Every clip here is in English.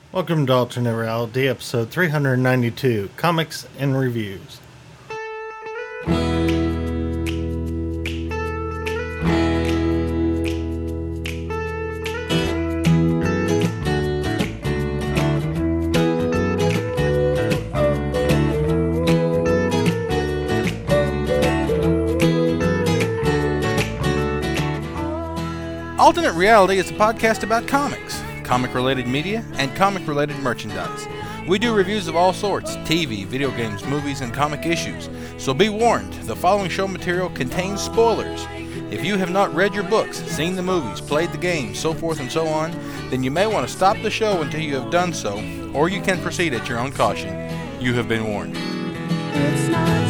Welcome to Alternate Reality, episode 392, Comics and Reviews. Alternate Reality is a podcast about comics, comic-related media, and comic-related merchandise. We do reviews of all sorts, TV, video games, movies, and comic issues. So be warned, the following show material contains spoilers. If you have not read your books, seen the movies, played the games, so forth and so on, then you may want to stop the show until you have done so, or you can proceed at your own caution. You have been warned. It's not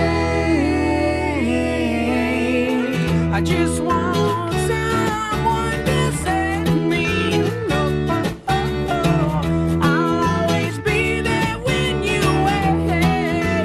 safe. I just want someone to set me up. I'll always be there when you wait.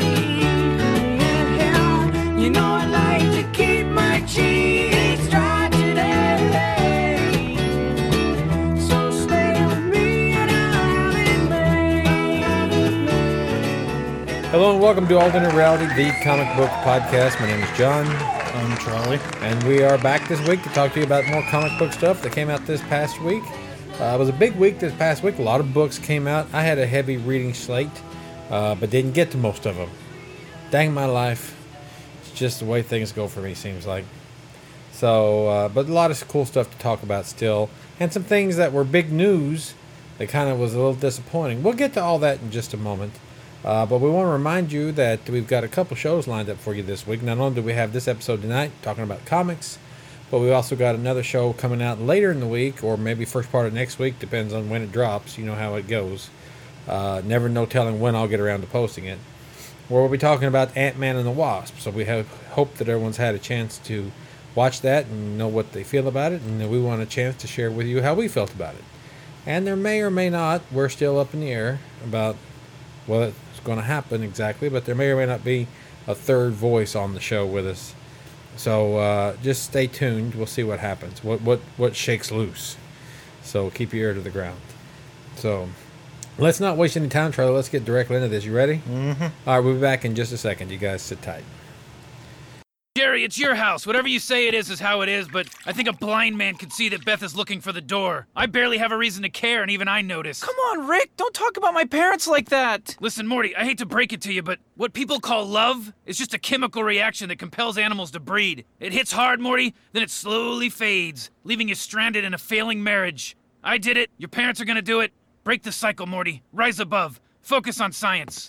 You know I like to keep my cheeks dry today. So stay with me and I'll have it made. Hello and welcome to Alternate Reality, the comic book podcast. My name is John, I'm Charlie. and we are back this week to talk to you about more comic book stuff that came out this past week. It was a big week this past week. A lot of books came out. I had a heavy reading slate, but didn't get to most of them. Dang my life. It's just the way things go for me, seems like. So, but a lot of cool stuff to talk about still, and some things that were big news that kind of was a little disappointing. We'll get to all that in just a moment. But we want to remind you that we've got a couple shows lined up for you this week. Not only do we have this episode tonight talking about comics, but we also got another show coming out later in the week, or maybe first part of next week, depends on when it drops. You know how it goes. Never no telling when I'll get around to posting it. Where we'll be talking about Ant-Man and the Wasp. So we hope that everyone's had a chance to watch that and know what they feel about it, and we want a chance to share with you how we felt about it. And there may or may not, we're still up in the air about what it's going to happen exactly, but there may or may not be a third voice on the show with us. So just stay tuned. We'll see what happens. What shakes loose. So keep your ear to the ground. So let's not waste any time, Charlie. Let's get directly into this. You ready? Mm-hmm. All right, we'll be back in just a second. You guys sit tight. Jerry, it's your house. Whatever you say it is how it is, but I think a blind man could see that Beth is looking for the door. I barely have a reason to care, and even I notice. Come on, Rick, don't talk about my parents like that. Listen, Morty, I hate to break it to you, but what people call love is just a chemical reaction that compels animals to breed. It hits hard, Morty, then it slowly fades, leaving you stranded in a failing marriage. I did it. Your parents are gonna do it. Break the cycle, Morty. Rise above. Focus on science.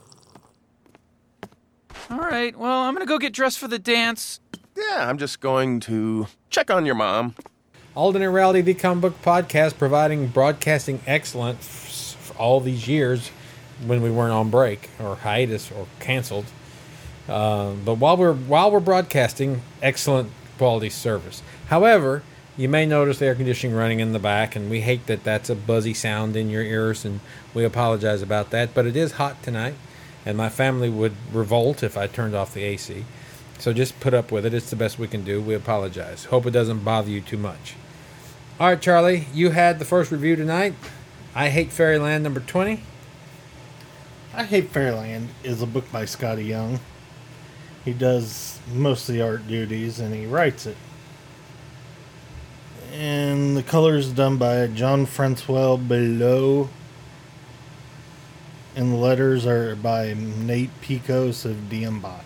All right, well, I'm gonna go get dressed for the dance. Yeah, I'm just going to check on your mom. Alternate Reality, the comic book podcast, providing broadcasting excellence for all these years when we weren't on break or hiatus or canceled. But while we're broadcasting, excellent quality service. However, you may notice the air conditioning running in the back, and we hate that that's a buzzy sound in your ears, and we apologize about that. But it is hot tonight, and my family would revolt if I turned off the AC. So just put up with it. It's the best we can do. We apologize. Hope it doesn't bother you too much. All right, Charlie, you had the first review tonight. I Hate Fairyland number 20. I Hate Fairyland is a book by Scotty Young. He does most of the art duties, and he writes it. And the colors done by John Francois Below. And the letters are by Nate Picos of Diambot.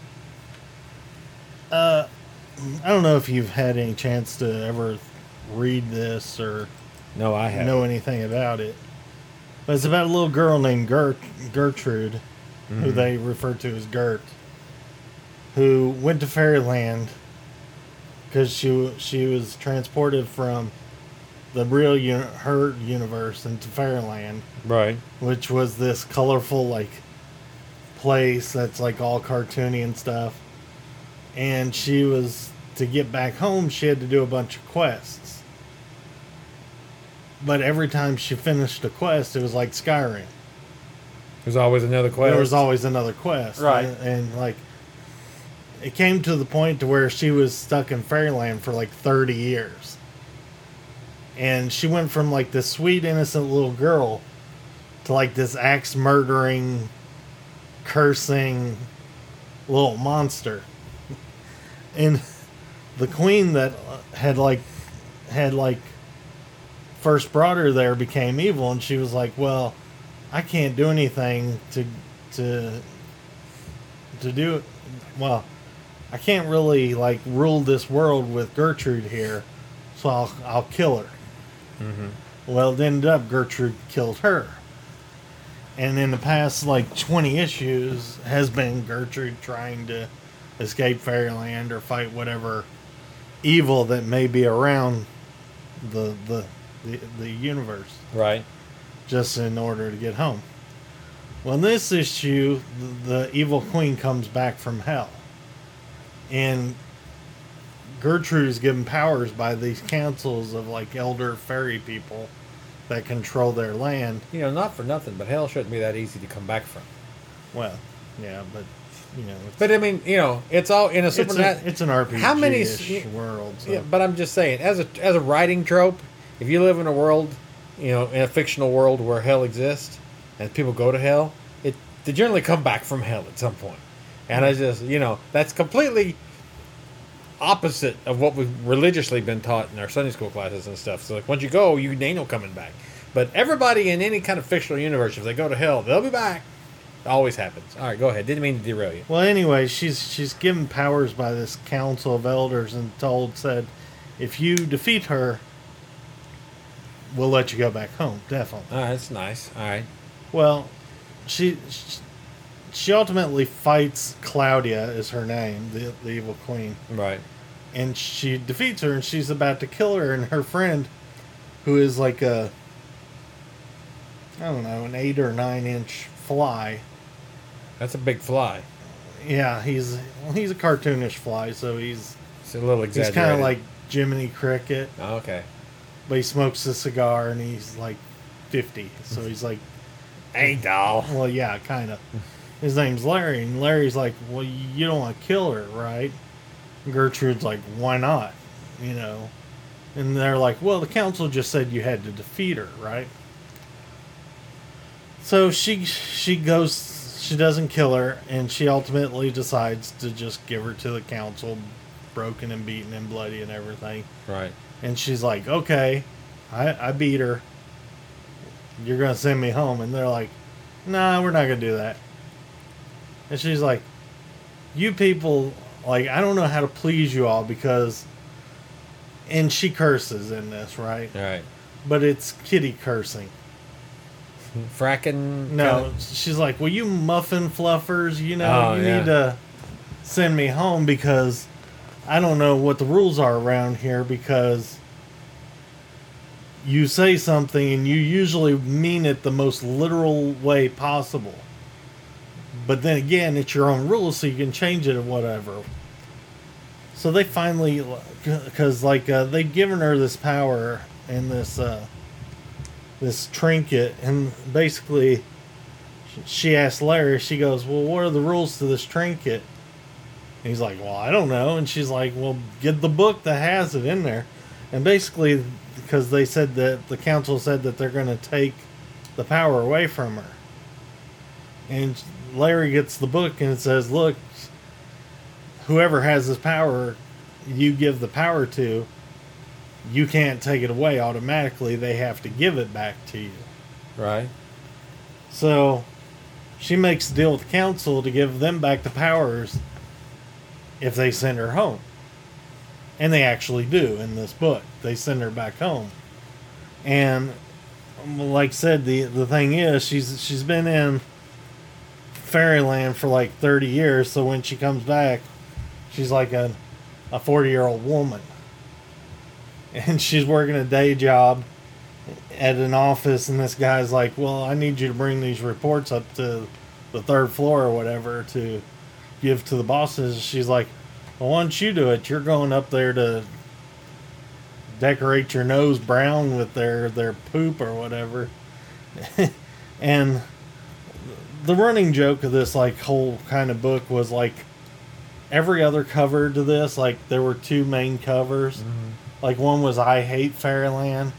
I don't know if you've had any chance to ever read this or No, I haven't. know anything about it. But it's about a little girl named Gertrude, who they refer to as Gert, who went to Fairyland because she was transported from the real her universe into Fairyland, Right. which was this colorful like place that's like all cartoony and stuff. And she was, to get back home, she had to do a bunch of quests. But every time she finished a quest, it was like Skyrim. There's always another quest. There was always another quest. Right. And like, it came to the point to where she was stuck in Fairyland for like 30 years. And she went from like this sweet, innocent little girl to like this axe murdering, cursing little monster. And the queen that had first brought her there became evil, and she was like, well, I can't do anything to do it. Well, I can't really like rule this world with Gertrude here, so I'll kill her. Well, it ended up Gertrude killed her. And in the past, like 20 issues, has been Gertrude trying to escape Fairyland or fight whatever evil that may be around the universe, Right. just in order to get home. Well, in this issue, the evil queen comes back from hell. And Gertrude is given powers by these councils of like elder fairy people that control their land. You know, not for nothing, but hell shouldn't be that easy to come back from. Well, yeah, but you know, But I mean, you know, it's all in a it's an RPG How many world. So. Yeah, but I'm just saying, as a writing trope, if you live in a world, you know, in a fictional world where hell exists and people go to hell, they generally come back from hell at some point. And I just, you know, that's completely opposite of what we've religiously been taught in our Sunday school classes and stuff. So like, once you go, you ain't no coming back. But everybody in any kind of fictional universe, if they go to hell, they'll be back. It always happens. All right, go ahead. Didn't mean to derail you. Well, anyway, she's given powers by this council of elders and said, if you defeat her, we'll let you go back home. Definitely. All right, that's nice. All right. Well, she ultimately fights Claudia, is her name, the evil queen, Right. and she defeats her, and she's about to kill her. And her friend, who is like an 8 or 9 inch fly. That's a big fly. Yeah, he's a cartoonish fly, so he's It's a little he's exaggerated. kind of like Jiminy Cricket, Oh, okay. but he smokes a cigar and he's like 50, so he's like, Hey, doll. well, yeah, kind of. His name's Larry, and Larry's like, well, you don't want to kill her, right? Gertrude's like, why not? You know, and they're like, well, the council just said you had to defeat her, right? So she goes, she doesn't kill her, and she ultimately decides to just give her to the council, broken and beaten and bloody and everything. Right. And she's like, okay, I beat her. You're going to send me home. And they're like, nah, we're not going to do that. And she's like, you people, like, I don't know how to please you all because... And she curses in this, right? All right. But it's kitty cursing. Fracking. No, she's like, well, you muffin fluffers, you know, Oh, you yeah. need to send me home because I don't know what the rules are around here because you say something and you usually mean it the most literal way possible. But then again, it's your own rules, so you can change it or whatever. So they finally, because like they've given her this power and this trinket, and basically she asked Larry, she goes, well, what are the rules to this trinket? And he's like, well, I don't know. And she's like, well, get the book that has it in there. And basically, because they said that the council said that they're going to take the power away from her. And Larry gets the book and it says, look, whoever has this power you give the power to, you can't take it away automatically. They have to give it back to you. Right. So she makes a deal with the council to give them back the powers if they send her home. And they actually do in this book. They send her back home. And like I said, the thing is she's been in Fairyland for like 30 years, so when she comes back, she's like a 40-year-old woman. And she's working a day job at an office, and this guy's like, well, I need you to bring these reports up to the 3rd floor or whatever to give to the bosses. She's like, well, why don't you do it? You're going up there to decorate your nose brown with their poop or whatever. And the running joke of this like whole kind of book was like every other cover to this, like there were 2 main covers. Like one was I Hate Fairyland,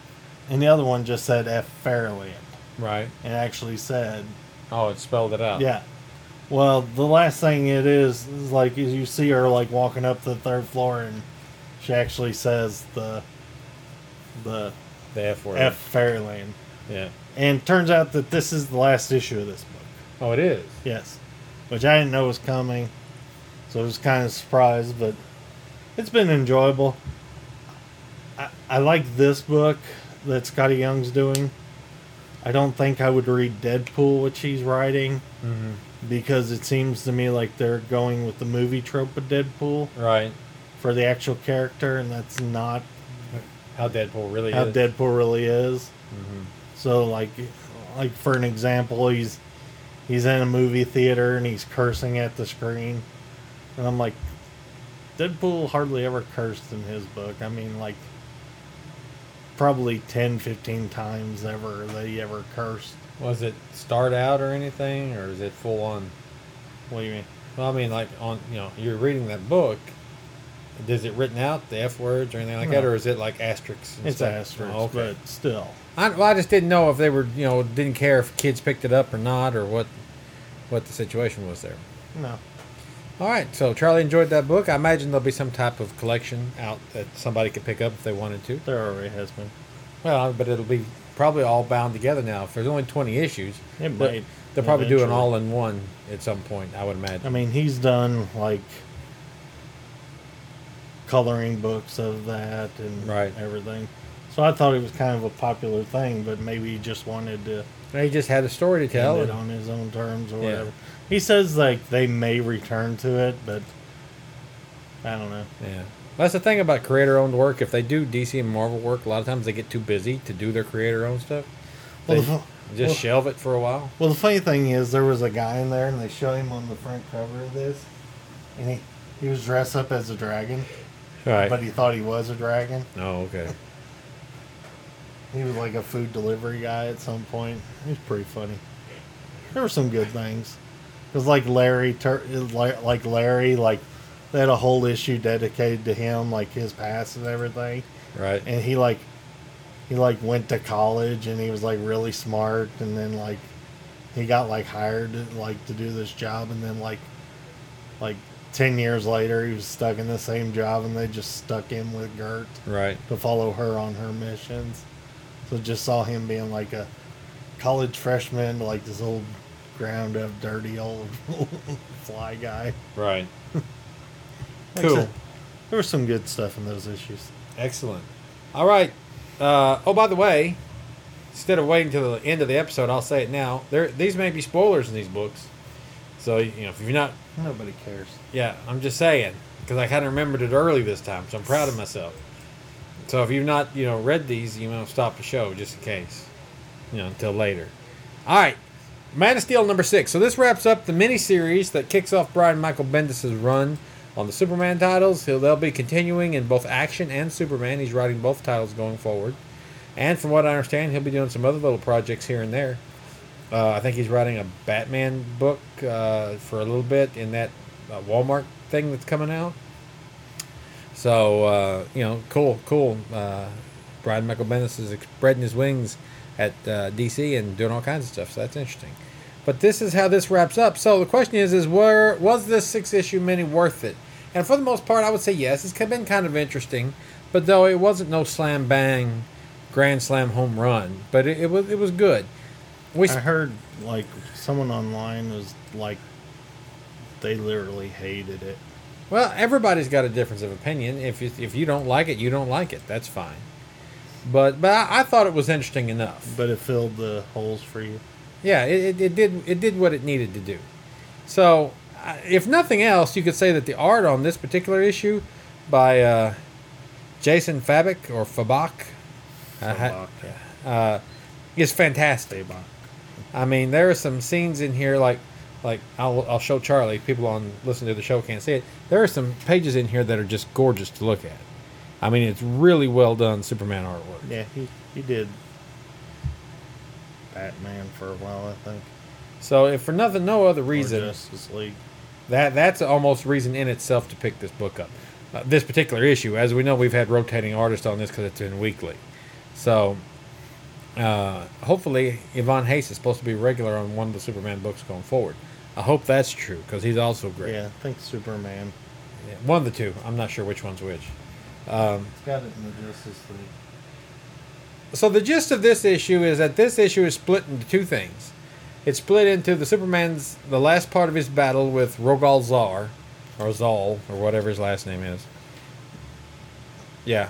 and the other one just said F Fairland. Right. It actually said, Oh, it spelled it out. yeah. Well, the last thing it is like you see her like walking up to the third floor, and she actually says the The F word. F Fairland. Yeah. And turns out that this is the last issue of this book. Oh, it is. Yes. Which I didn't know was coming. So I was kind of surprised, but it's been enjoyable. I like this book that Scotty Young's doing. I don't think I would read Deadpool, which he's writing, because it seems to me like they're going with the movie trope of Deadpool Right. for the actual character, and that's not How Deadpool really how is. Deadpool really is. So, like for an example, he's in a movie theater and he's cursing at the screen, and I'm like, Deadpool hardly ever cursed in his book. I mean, like, probably 10, 15 times ever that he ever cursed. Was it start out or anything, or is it full on? What do you mean? Well, I mean, like you're reading that book. Is it written out the F words or anything like that, No. or is it like asterisks? And It's stuff? asterisk, Oh, okay. but still. I just didn't know if they were, didn't care if kids picked it up or not, or what the situation was there. No. All right, so Charlie enjoyed that book. I imagine there'll be some type of collection out that somebody could pick up if they wanted to. There already has been. Well, but it'll be probably all bound together now. If there's only 20 issues, It they'll- might they'll probably do an eventually. all-in-one at some point, I would imagine. I mean, he's done, like, coloring books of that and Right. everything. So I thought it was kind of a popular thing, but maybe he just wanted to He just had a story to tell. end it and- on his own terms or Yeah. whatever. He says, like, they may return to it, but I don't know. Yeah. That's the thing about creator-owned work. If they do DC and Marvel work, a lot of times they get too busy to do their creator-owned stuff. They Well, the fu- just well- shelve it for a while. Well, the funny thing is, there was a guy in there, and they show him on the front cover of this, and he was dressed up as a dragon, Right. but he thought he was a dragon. Oh, okay. He was like a food delivery guy at some point. He was pretty funny. There were some good things. Because like Larry, like they had a whole issue dedicated to him, like his past and everything. Right. And he went to college and he was like really smart, and then like he got like hired to do this job, and then like 10 years later he was stuck in the same job, and they just stuck him with Gert Right. to follow her on her missions. So just saw him being like a college freshman, like this old ground up dirty old fly guy. Right. Like I Cool. said, there was some good stuff in those issues. Excellent. All right. Oh, by the way, instead of waiting till the end of the episode, I'll say it now. These may be spoilers in these books. So, if you're not... Nobody cares. Yeah, I'm just saying. Because I kind of remembered it early this time, so I'm proud of myself. So if you've not, read these, stop the show just in case. Until later. All right. Man of Steel number 6. So this wraps up the miniseries that kicks off Brian Michael Bendis' run on the Superman titles. They'll be continuing in both Action and Superman. He's writing both titles going forward. And from what I understand, he'll be doing some other little projects here and there. I think he's writing a Batman book for a little bit in that Walmart thing that's coming out. So, cool. Brian Michael Bendis is spreading his wings at DC and doing all kinds of stuff. So that's interesting. But this is how this wraps up. So the question is was this 6-issue mini worth it? And for the most part, I would say yes. It's been kind of interesting. But though it wasn't no slam bang, grand slam home run. But it was good. I heard like someone online was like, they literally hated it. Well, everybody's got a difference of opinion. If you don't like it, you don't like it. That's fine. But I thought it was interesting enough. But it filled the holes for you. Yeah, it did what it needed to do. So, if nothing else, you could say that the art on this particular issue by Jason Fabok or Fabok is fantastic. I mean, there are some scenes in here like I'll show Charlie. People on listening to the show can't see it. There are some pages in here that are just gorgeous to look at. I mean, it's really well done Superman artwork. Yeah, he did Batman for a while, I think. So, if for no other Or reason, Justice League. that's almost reason in itself to pick this book up. This particular issue, as we know, we've had rotating artists on this because it's been weekly. So, Hopefully, Yvonne Hayes is supposed to be regular on one of the Superman books going forward. I hope that's true because he's also great. Yeah, I think Superman. Yeah, one of the two. I'm not sure which one's which. It's got it in the Justice League. So the gist of this issue is that this issue is split into two things. It's split into the last part of his battle with Rogal Zar, or Zal, or whatever his last name is. Yeah.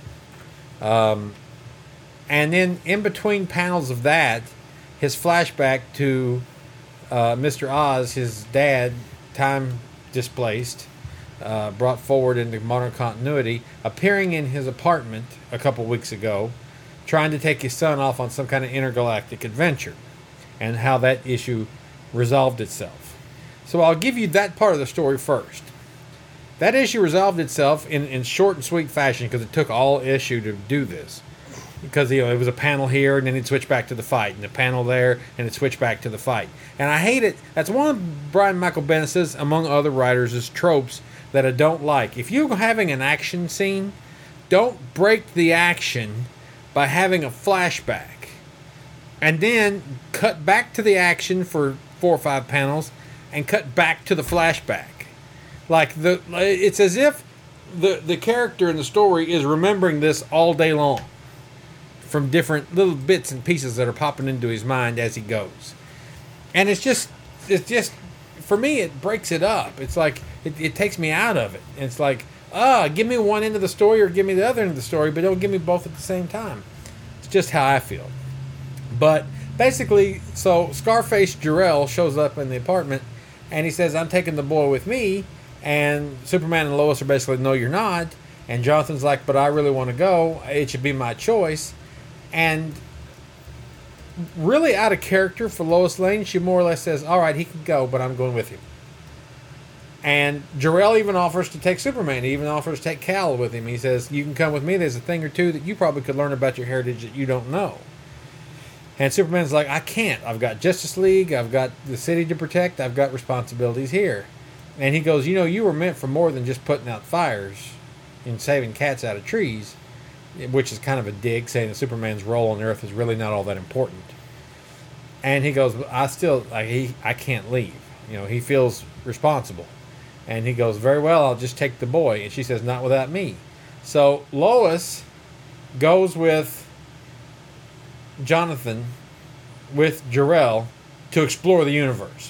And then in between panels of that, his flashback to Mr. Oz, his dad, time displaced, brought forward into modern continuity, appearing in his apartment a couple weeks ago, trying to take his son off on some kind of intergalactic adventure, and how that issue resolved itself. So I'll give you that part of the story first. That issue resolved itself in short and sweet fashion because it took all issue to do this. Because it was a panel here, and then it'd switch back to the fight, and a panel there, and it'd switch back to the fight. And I hate it. That's one of Brian Michael Bendis', among other writers' tropes that I don't like. If you're having an action scene, don't break the action by having a flashback. And then cut back to the action for 4 or 5 panels, and cut back to the flashback. It's as if the character in the story is remembering this all day long, from different little bits and pieces that are popping into his mind as he goes. And it's just for me, it breaks it up. It's like it takes me out of it. It's like, give me one end of the story or give me the other end of the story, but don't give me both at the same time. It's just how I feel. But basically, so Scarface Jor-El shows up in the apartment, and he says, I'm taking the boy with me. And Superman and Lois are basically, no, you're not. And Jonathan's like, but I really want to go. It should be my choice. And really out of character for Lois Lane, she more or less says, all right, he can go, but I'm going with him. And Jor-El even offers to take Superman. He even offers to take Kal with him. He says, you can come with me. There's a thing or two that you probably could learn about your heritage that you don't know. And Superman's like, I can't. I've got Justice League. I've got the city to protect. I've got responsibilities here. And he goes, you were meant for more than just putting out fires and saving cats out of trees, which is kind of a dig, saying that Superman's role on Earth is really not all that important. And he goes, I can't leave. He feels responsible. And he goes, very well, I'll just take the boy. And she says, not without me. So Lois goes with Jonathan, with Jor-El, to explore the universe.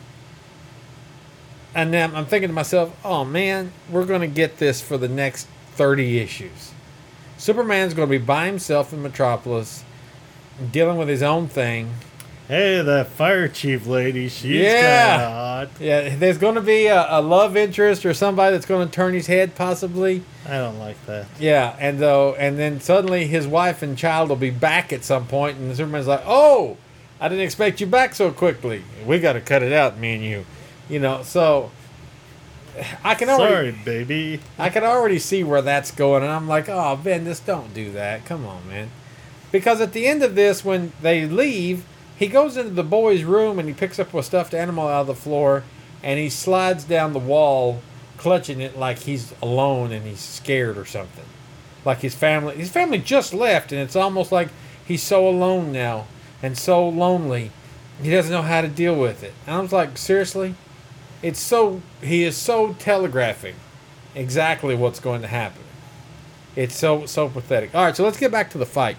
And then I'm thinking to myself, oh man, we're going to get this for the next 30 issues. Superman's going to be by himself in Metropolis, dealing with his own thing. Hey, that fire chief lady, she's Yeah. kind of hot. Yeah, there's going to be a love interest or somebody that's going to turn his head, possibly. I don't like that. Yeah, and then suddenly his wife and child will be back at some point, and Superman's like, oh, I didn't expect you back so quickly. We got to cut it out, me and you. So I can already, Sorry, baby. I can already see where that's going, and I'm like, oh, Bendis, don't do that. Come on, man. Because at the end of this, when they leave, he goes into the boy's room and he picks up a stuffed animal out of the floor, and he slides down the wall, clutching it like he's alone and he's scared or something. Like his family just left, and it's almost like he's so alone now and so lonely. He doesn't know how to deal with it. And I was like, seriously? He is so telegraphing exactly what's going to happen. It's so pathetic. All right, so let's get back to the fight.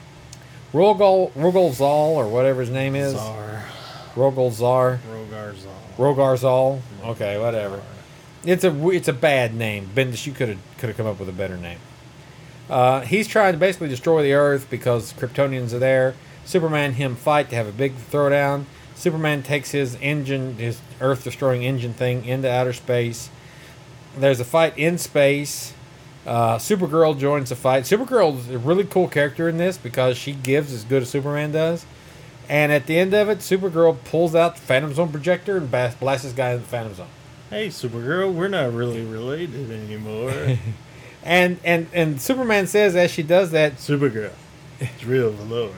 Rogal Zal, or whatever his name is. Czar. Rogal Zar. Rogar Zal. Rogar Zal. Okay, whatever. It's a bad name. Bendis, you could have come up with a better name. He's trying to basically destroy the Earth because Kryptonians are there. Superman and him fight to have a big throwdown. Superman takes his Earth-destroying engine thing into outer space. There's a fight in space. Supergirl joins the fight. Supergirl is a really cool character in this because she gives as good as Superman does. And at the end of it, Supergirl pulls out the Phantom Zone projector and blasts this guy in the Phantom Zone. Hey, Supergirl, we're not really related anymore. And Superman says as she does that, Supergirl, it's real velour.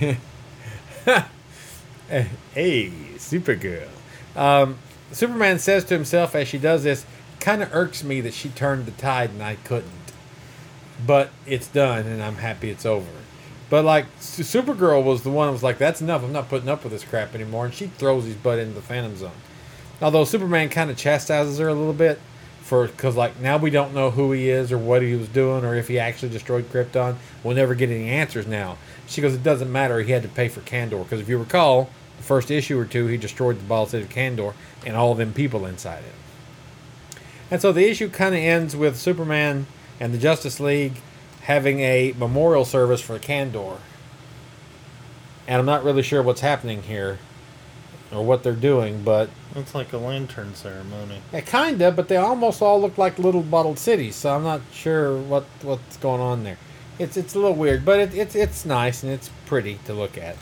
hey, Supergirl. Superman says to himself as she does this, kind of irks me that she turned the tide and I couldn't. But it's done and I'm happy it's over. But like Supergirl was the one that was like, that's enough. I'm not putting up with this crap anymore. And she throws his butt into the Phantom Zone. Although Superman kind of chastises her a little bit because like now we don't know who he is or what he was doing or if he actually destroyed Krypton. We'll never get any answers now. She goes, it doesn't matter. He had to pay for Kandor because if you recall, the first issue or two, he destroyed the ball city of Kandor and all them people inside it. And so the issue kind of ends with Superman and the Justice League having a memorial service for Kandor. And I'm not really sure what's happening here or what they're doing, but It's like a lantern ceremony. yeah, kind of, but they almost all look like little bottled cities, so I'm not sure what's going on there. It's a little weird, but it's nice and it's pretty to look at.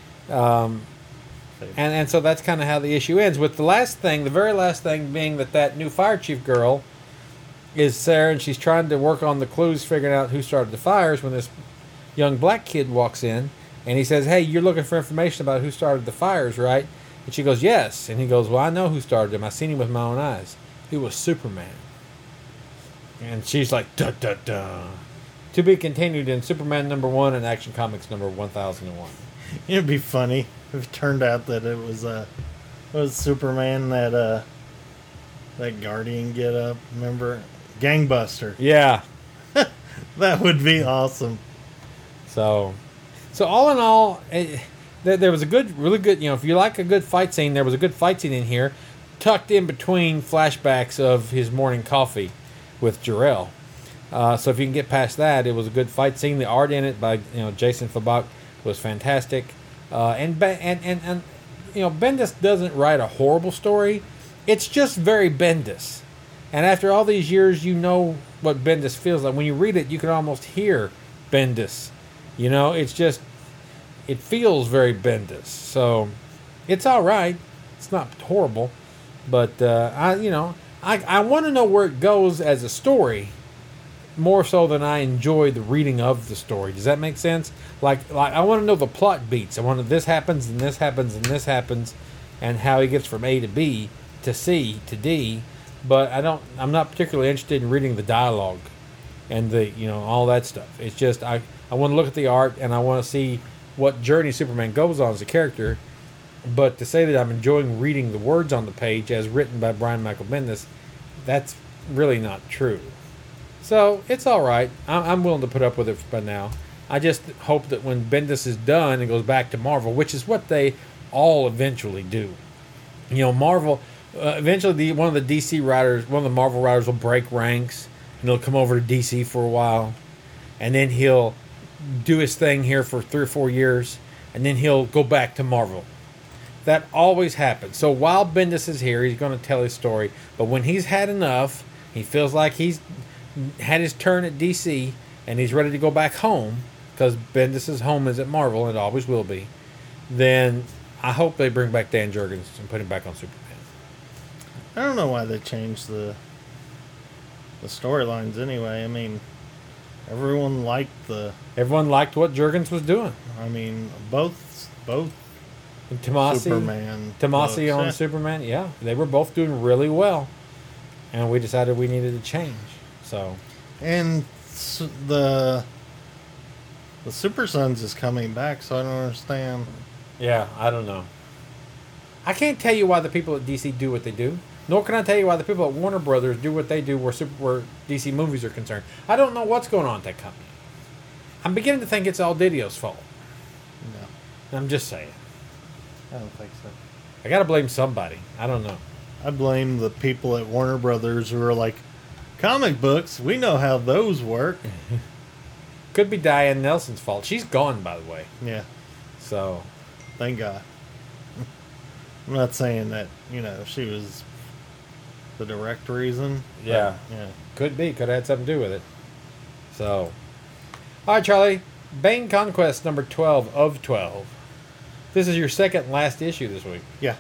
And so that's kind of how the issue ends, with the very last thing being that new fire chief girl is there, and she's trying to work on the clues, figuring out who started the fires, when this young black kid walks in, and he says, hey, you're looking for information about who started the fires, right? And she goes, yes. And he goes, well, I know who started them. I've seen him with my own eyes. It was Superman. And she's like, duh, duh, duh. To be continued in Superman #1 and Action Comics number 1001. It'd be funny if it turned out that it was Superman that Guardian get up. Remember, Gangbuster. Yeah. That would be awesome. So all in all, there was a really good, if you like a good fight scene, there was a good fight scene in here, tucked in between flashbacks of his morning coffee with Jor-El. So if you can get past that, it was a good fight scene. The art in it by Jason Fabok was fantastic. And Bendis doesn't write a horrible story. It's just very Bendis. And after all these years, you know what Bendis feels like. When you read it, you can almost hear Bendis. It's just, it feels very Bendis. So it's all right. It's not horrible. But, I want to know where it goes as a story more so than I enjoy the reading of the story. Does that make sense? Like I want to know the plot beats. I want to this happens and this happens and this happens and how he gets from A to B to C to D. But I'm not particularly interested in reading the dialogue and the, all that stuff. It's just, I want to look at the art and I want to see what journey Superman goes on as a character. But to say that I'm enjoying reading the words on the page as written by Brian Michael Bendis, that's really not true. So it's all right. I'm willing to put up with it by now. I just hope that when Bendis is done and goes back to Marvel, which is what they all eventually do. Marvel, eventually one of the Marvel writers will break ranks and he'll come over to DC for a while. And then he'll do his thing here for 3 or 4 years. And then he'll go back to Marvel. That always happens. So while Bendis is here, he's going to tell his story. But when he's had enough, he feels like he's had his turn at DC and he's ready to go back home, because Bendis' home is at Marvel and it always will be, then I hope they bring back Dan Jurgens and put him back on Superman. I don't know why they changed the storylines anyway. I mean, everyone liked what Jurgens was doing. I mean, both And Tomasi Superman on books, yeah. Superman, yeah, they were both doing really well, and we decided we needed to change. So, And the Super Sons is coming back, so I don't understand. yeah, I don't know. I can't tell you why the people at DC do what they do. Nor can I tell you why the people at Warner Brothers do what they do where DC movies are concerned. I don't know what's going on at that company. I'm beginning to think it's all Didio's fault. No, I'm just saying. I don't think so. I gotta blame somebody. I don't know. I blame the people at Warner Brothers who are like, comic books, we know how those work. Could be Diane Nelson's fault. She's gone, by the way. Yeah, So, thank God. I'm not saying that, she was the direct reason. but, Yeah. Yeah. could be. Could have had something to do with it. So, all right, Charlie. Bane Conquest number 12 of 12. This is your second last issue this week. Yeah.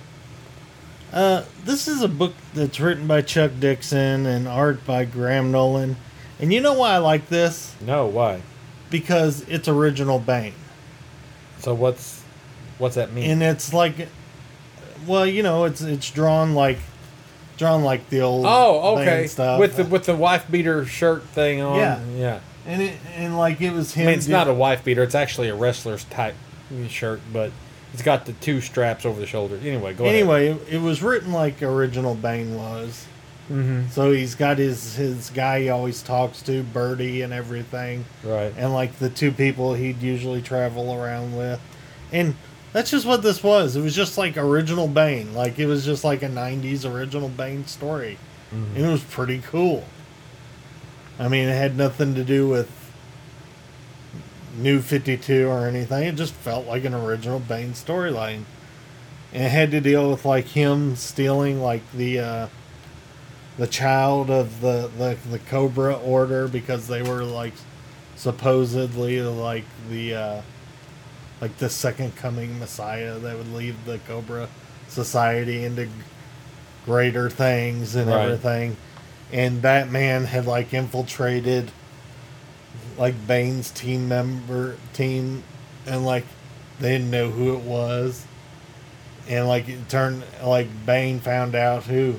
This is a book that's written by Chuck Dixon and art by Graham Nolan. And you know why I like this? No, why? Because it's original Bane. So what's that mean? And it's like, well, it's drawn like the old Oh, okay. Bane stuff. With the wife beater shirt thing on. Yeah. Yeah. and like it was I him. mean, it's not a wife beater. It's actually a wrestler's type shirt, but it's got the 2 straps over the shoulders. Anyway, go ahead. Anyway, it was written like original Bane was. Mm-hmm. So he's got his guy he always talks to, Birdie, and everything. Right. And like the 2 people he'd usually travel around with. And that's just what this was. It was just like original Bane. Like it was just like a 90s original Bane story. Mm-hmm. And it was pretty cool. I mean, it had nothing to do with New 52 or anything. It just felt like an original Bane storyline. And it had to deal with like him stealing like the child of the Cobra Order because they were like supposedly like the second coming Messiah that would lead the Cobra Society into greater things and Right. everything. And Batman had like infiltrated like Bane's team, and like they didn't know who it was. And like it turned like Bane found out who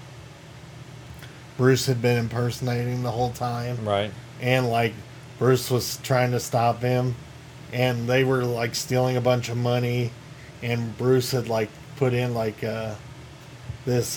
Bruce had been impersonating the whole time. Right. And like Bruce was trying to stop him, and they were like stealing a bunch of money, and Bruce had like put in like this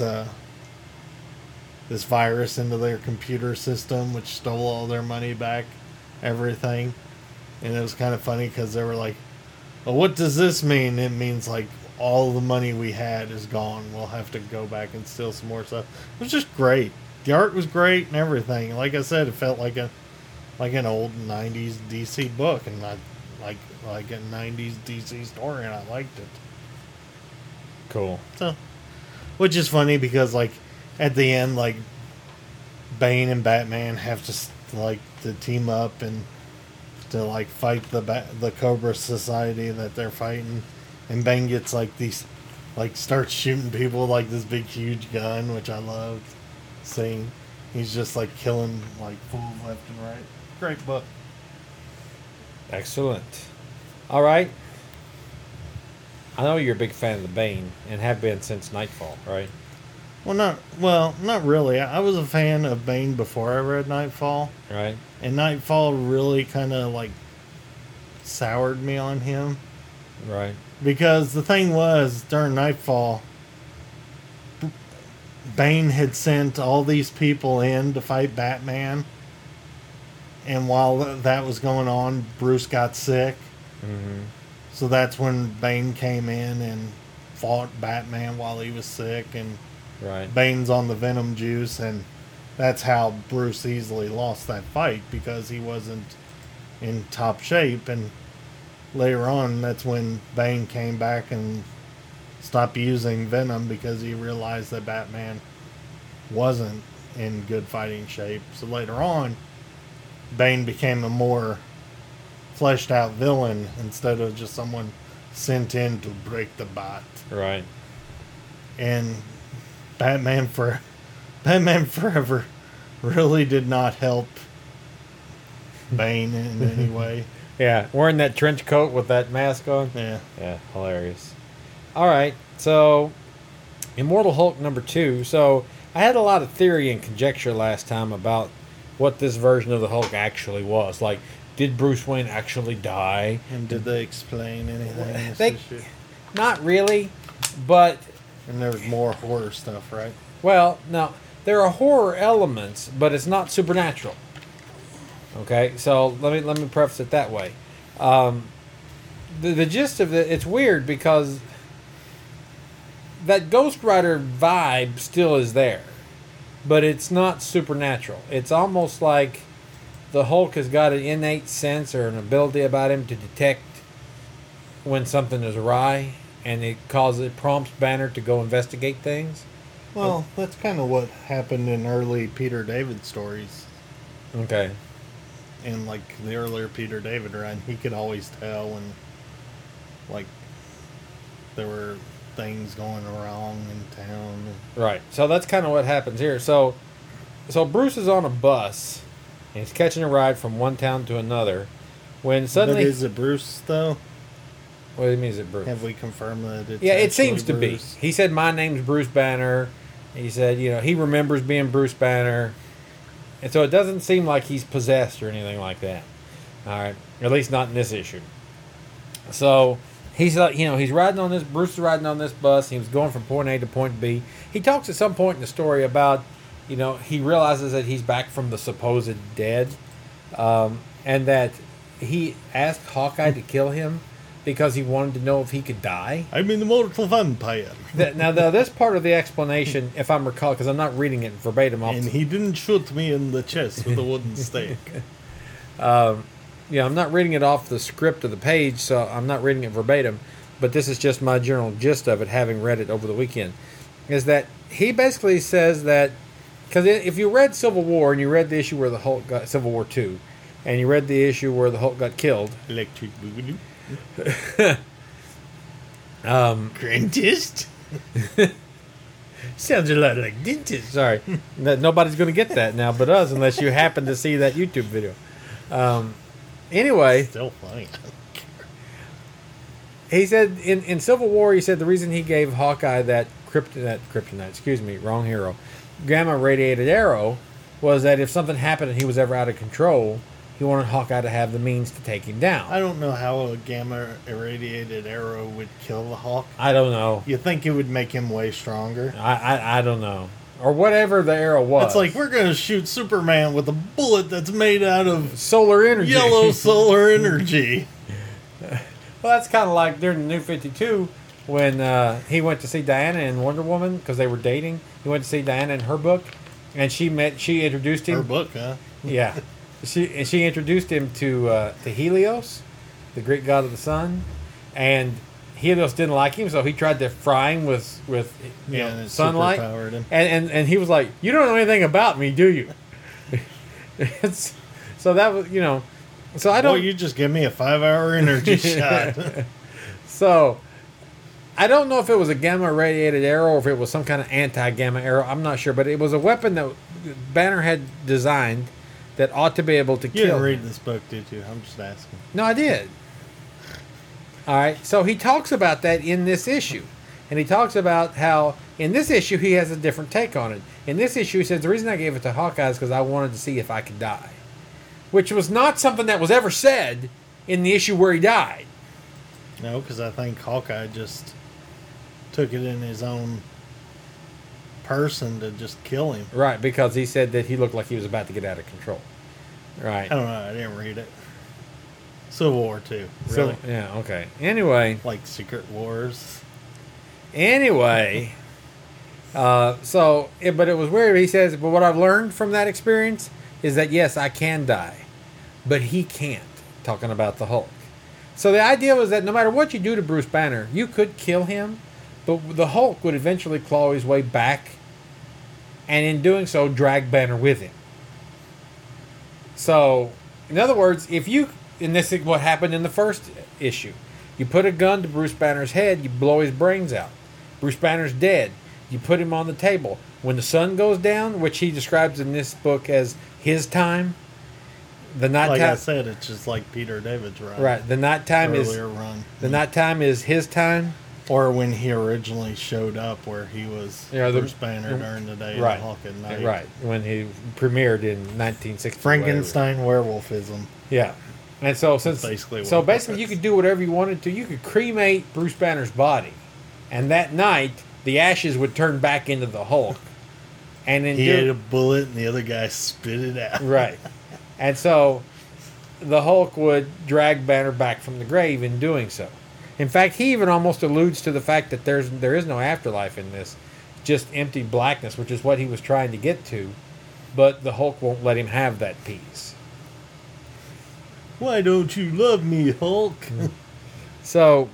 virus into their computer system, which stole all their money back, everything. And it was kind of funny because they were like, well, what does this mean? It means like all the money we had is gone. We'll have to go back and steal some more stuff. It was just great. The art was great and everything. Like I said, it felt like an old 90s DC book, and not like a 90s DC story, and I liked it. Cool. So, which is funny because like at the end, like Bane and Batman have to team up and to like fight the Cobra Society that they're fighting, and Bane gets like these like starts shooting people with, like this big huge gun, which I loved seeing. He's just like killing like fools left and right. Great book. Excellent. All right. I know you're a big fan of the Bane and have been since Nightfall, right? Not really. I was a fan of Bane before I read Nightfall, Right. and Nightfall really kind of like soured me on him. Right. Because the thing was, during Nightfall, Bane had sent all these people in to fight Batman. And while that was going on, Bruce got sick. Mm-hmm. So that's when Bane came in and fought Batman while he was sick. And Right. Bane's on the Venom juice. And that's how Bruce easily lost that fight, because he wasn't in top shape. And later on, that's when Bane came back and stopped using Venom because he realized that Batman wasn't in good fighting shape. So later on, Bane became a more fleshed out villain instead of just someone sent in to break the bat. Right. And Batman Forever really did not help Bane in any way. Yeah. Wearing that trench coat with that mask on. Yeah. Yeah. Hilarious. All right. So, Immortal Hulk #2. So, I had a lot of theory and conjecture last time about what this version of the Hulk actually was. Like, did Bruce Wayne actually die? And did they explain anything in this They- issue? Not really, but And there was more horror stuff, right? well, no, there are horror elements, but it's not supernatural. Okay, so let me preface it that way. The gist of it, it's weird because that Ghost Rider vibe still is there, but it's not supernatural. It's almost like the Hulk has got an innate sense or an ability about him to detect when something is awry, and it prompts Banner to go investigate things. Well, that's kind of what happened in early Peter David stories. Okay. In like the earlier Peter David run, he could always tell when like there were things going wrong in town. Right. So that's kind of what happens here. So Bruce is on a bus, and he's catching a ride from one town to another, when suddenly... But is it Bruce though? What do you mean is it Bruce? Have we confirmed that it's Yeah, it actually seems to Bruce? be. He said, my name's Bruce Banner. He said, he remembers being Bruce Banner. And so it doesn't seem like he's possessed or anything like that. All right, at least not in this issue. So he's like, he's riding on this. Bruce is riding on this bus. He was going from point A to point B. He talks at some point in the story about, he realizes that he's back from the supposed dead, and that he asked Hawkeye to kill him because he wanted to know if he could die. I'm an immortal vampire. Now, this part of the explanation, if I'm recall, because I'm not reading it verbatim, And he didn't shoot me in the chest with a wooden stake. I'm not reading it off the script of the page, so I'm not reading it verbatim, but this is just my general gist of it, having read it over the weekend, is that he basically says that, because if you read Civil War and you read the issue where the Hulk got, Civil War 2, and you read the issue where the Hulk got killed, Electric Boogaloo. Dentist? sounds a lot like dentist. Sorry, nobody's going to get that now but us, unless you happen to see that YouTube video. Anyway, Still funny. he said in Civil War, he said the reason he gave Hawkeye that kryptonite, wrong hero, gamma radiated arrow, was that if something happened and he was ever out of control, he wanted Hawkeye to have the means to take him down. I don't know how a gamma irradiated arrow would kill the Hawk. I don't know. You think it would make him way stronger? I don't know. Or whatever the arrow was. It's like, we're going to shoot Superman with a bullet that's made out of solar energy. yellow solar energy. Well, that's kind of like during the New 52 when he went to see Diana in Wonder Woman because they were dating. He went to see Diana in her book, and she introduced him. Her book, huh? Yeah, she introduced him to Helios, the Greek god of the sun, and Helios didn't like him, so he tried to fry him with And it sunlight, superpowered him. and he was like, "You don't know anything about me, do you?" So that was So I don't. Well, you just give me a 5-hour energy shot. So, I don't know if it was a gamma radiated arrow or if it was some kind of anti-gamma arrow. I'm not sure, but it was a weapon that Banner had designed that ought to be able to You kill. didn't read this book, did you? I'm just asking. No, I did. All right, so he talks about that in this issue. And he talks about how in this issue he has a different take on it. In this issue he says, the reason I gave it to Hawkeye is because I wanted to see if I could die. Which was not something that was ever said in the issue where he died. No, because I think Hawkeye just took it in his own person to just kill him. Right, because he said that he looked like he was about to get out of control. Right. I don't know. I didn't read it. Civil War 2. Really? So, yeah, okay. Anyway. Like Secret Wars. But it was weird. He says, but what I've learned from that experience is that, yes, I can die, but he can't, talking about the Hulk. So the idea was that no matter what you do to Bruce Banner, you could kill him, but the Hulk would eventually claw his way back, and in doing so, drag Banner with him. So, in other words, and this is what happened in the first issue, you put a gun to Bruce Banner's head, you blow his brains out. Bruce Banner's dead. You put him on the table. When the sun goes down, which he describes in this book as his time, the night Like time. I said, it's just like Peter David's run. Right. The nighttime Earlier run. is his time. Or when he originally showed up, where he was Yeah, Bruce Banner during the day Right. and Hawk at night. Right. When he premiered in 1960. Frankenstein werewolfism. Yeah. And so basically what so it basically was. you could do whatever you wanted to. You could cremate Bruce Banner's body, and that night the ashes would turn back into the Hulk. And then He ate a bullet and the other guy spit it out. right. And so the Hulk would drag Banner back from the grave in doing so. In fact, he even almost alludes to the fact that there is no afterlife in this, just empty blackness, which is what he was trying to get to, but the Hulk won't let him have that peace. Why don't you love me, Hulk? So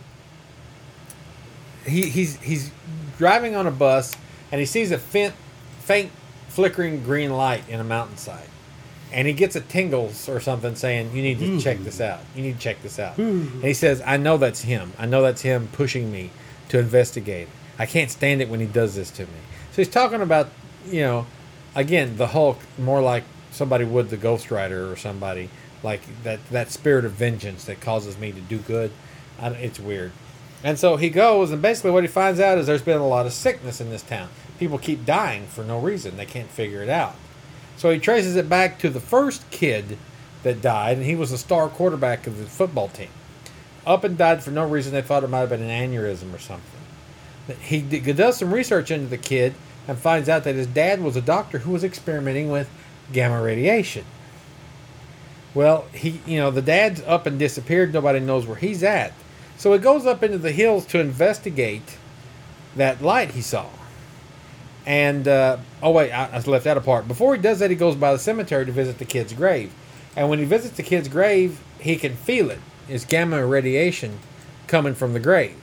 he's driving on a bus and he sees a faint flickering green light in a mountainside. And he gets a tingles or something saying, you need to check this out. You need to check this out. And he says, I know that's him. I know that's him pushing me to investigate. I can't stand it when he does this to me. So he's talking about, again, the Hulk more like somebody would the Ghost Rider or somebody, like that spirit of vengeance that causes me to do good. It's weird. And so he goes, and basically what he finds out is there's been a lot of sickness in this town. People keep dying for no reason. They can't figure it out. So he traces it back to the first kid that died, and he was the star quarterback of the football team. Up and died for no reason. They thought it might have been an aneurysm or something. He does some research into the kid and finds out that his dad was a doctor who was experimenting with gamma radiation. Well, the dad's up and disappeared. Nobody knows where he's at. So he goes up into the hills to investigate that light he saw. And, I left that apart. Before he does that, he goes by the cemetery to visit the kid's grave. And when he visits the kid's grave, he can feel it. It's gamma radiation coming from the grave.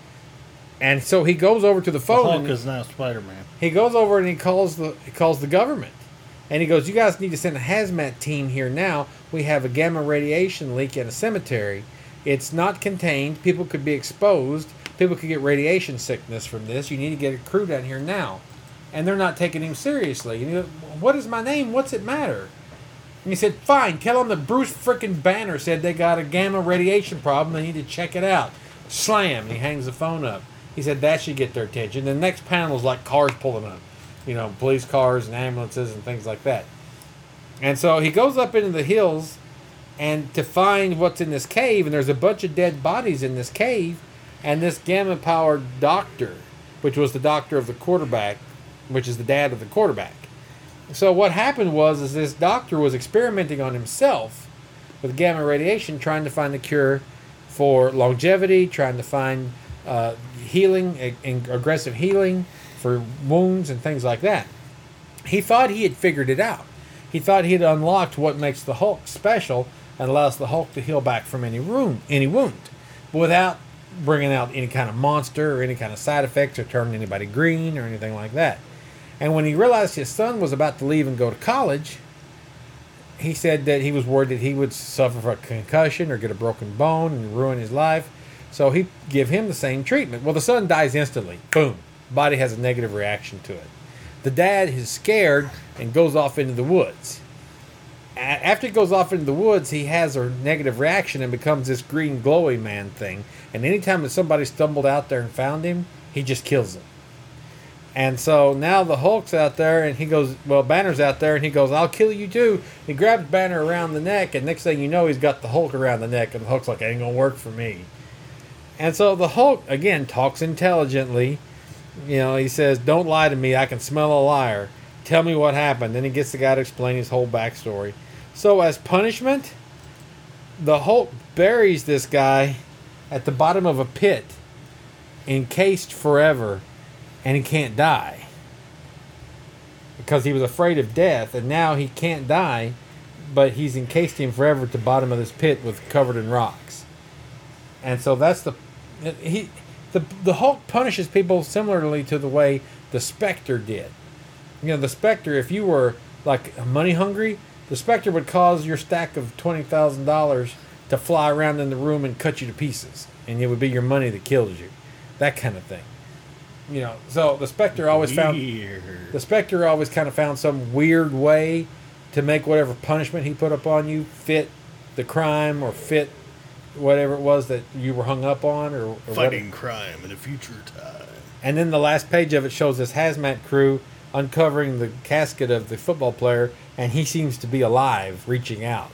And so he goes over to the phone. The Hulk is now Spider-Man. He goes over and he calls the government. And he goes, "You guys need to send a hazmat team here now. We have a gamma radiation leak in a cemetery. It's not contained. People could be exposed. People could get radiation sickness from this. You need to get a crew down here now." And they're not taking him seriously. And he goes, "What is my name? What's it matter?" And he said, "Fine, tell them that Bruce frickin' Banner said they got a gamma radiation problem. They need to check it out." Slam. And he hangs the phone up. He said that should get their attention. The next panel is like cars pulling up. Police cars and ambulances and things like that. And so he goes up into the hills and to find what's in this cave. And there's a bunch of dead bodies in this cave. And this gamma-powered doctor, which was the doctor of the quarterback, which is the dad of the quarterback. So what happened was this doctor was experimenting on himself with gamma radiation, trying to find a cure for longevity, trying to find healing, aggressive healing for wounds and things like that. He thought he had figured it out. He thought he had unlocked what makes the Hulk special and allows the Hulk to heal back from any wound, but without bringing out any kind of monster or any kind of side effects or turning anybody green or anything like that. And when he realized his son was about to leave and go to college, he said that he was worried that he would suffer from a concussion or get a broken bone and ruin his life. So he give him the same treatment. Well, the son dies instantly. Boom. Body has a negative reaction to it. The dad is scared and goes off into the woods. After he goes off into the woods, he has a negative reaction and becomes this green glowy man thing. And anytime that somebody stumbled out there and found him, he just kills them. And so now the Hulk's out there and he goes, Banner's out there and he goes, "I'll kill you too." He grabs Banner around the neck and next thing you know, he's got the Hulk around the neck and the Hulk's like, "It ain't gonna work for me." And so the Hulk, again, talks intelligently. He says, "Don't lie to me. I can smell a liar. Tell me what happened." Then he gets the guy to explain his whole backstory. So as punishment, the Hulk buries this guy at the bottom of a pit, encased forever, and he can't die. Because he was afraid of death, and now he can't die, but he's encased him forever at the bottom of this pit covered in rocks. And so that's the Hulk punishes people similarly to the way the Spectre did. The Spectre, if you were like money hungry, the Spectre would cause your stack of $20,000 to fly around in the room and cut you to pieces, and it would be your money that kills you, that kind of thing. So the Spectre always kind of found some weird way to make whatever punishment he put upon you fit the crime or fit whatever it was that you were hung up on or Fighting crime in a future time. And then the last page of it shows this hazmat crew uncovering the casket of the football player, and he seems to be alive, reaching out.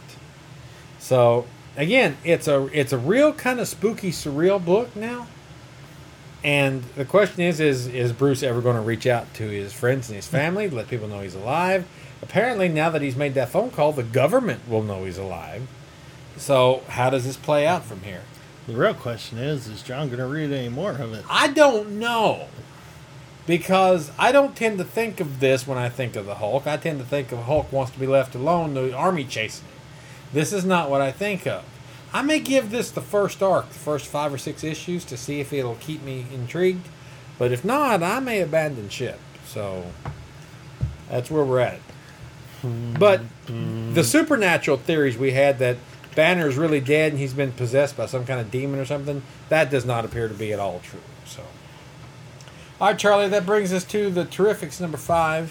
So again, it's a real kind of spooky, surreal book now. And the question is Bruce ever going to reach out to his friends and his family, let people know he's alive? Apparently, now that he's made that phone call, the government will know he's alive. So how does this play out from here? The real question is John going to read any more of it? I don't know. Because I don't tend to think of this when I think of the Hulk. I tend to think of Hulk wants to be left alone, the army chasing him. This is not what I think of. I may give this the first arc, the first 5 or 6 issues, to see if it'll keep me intrigued. But if not, I may abandon ship. So that's where we're at. But the supernatural theories we had that Banner's really dead and he's been possessed by some kind of demon or something, that does not appear to be at all true. So, all right, Charlie, that brings us to the Terrifics number 5.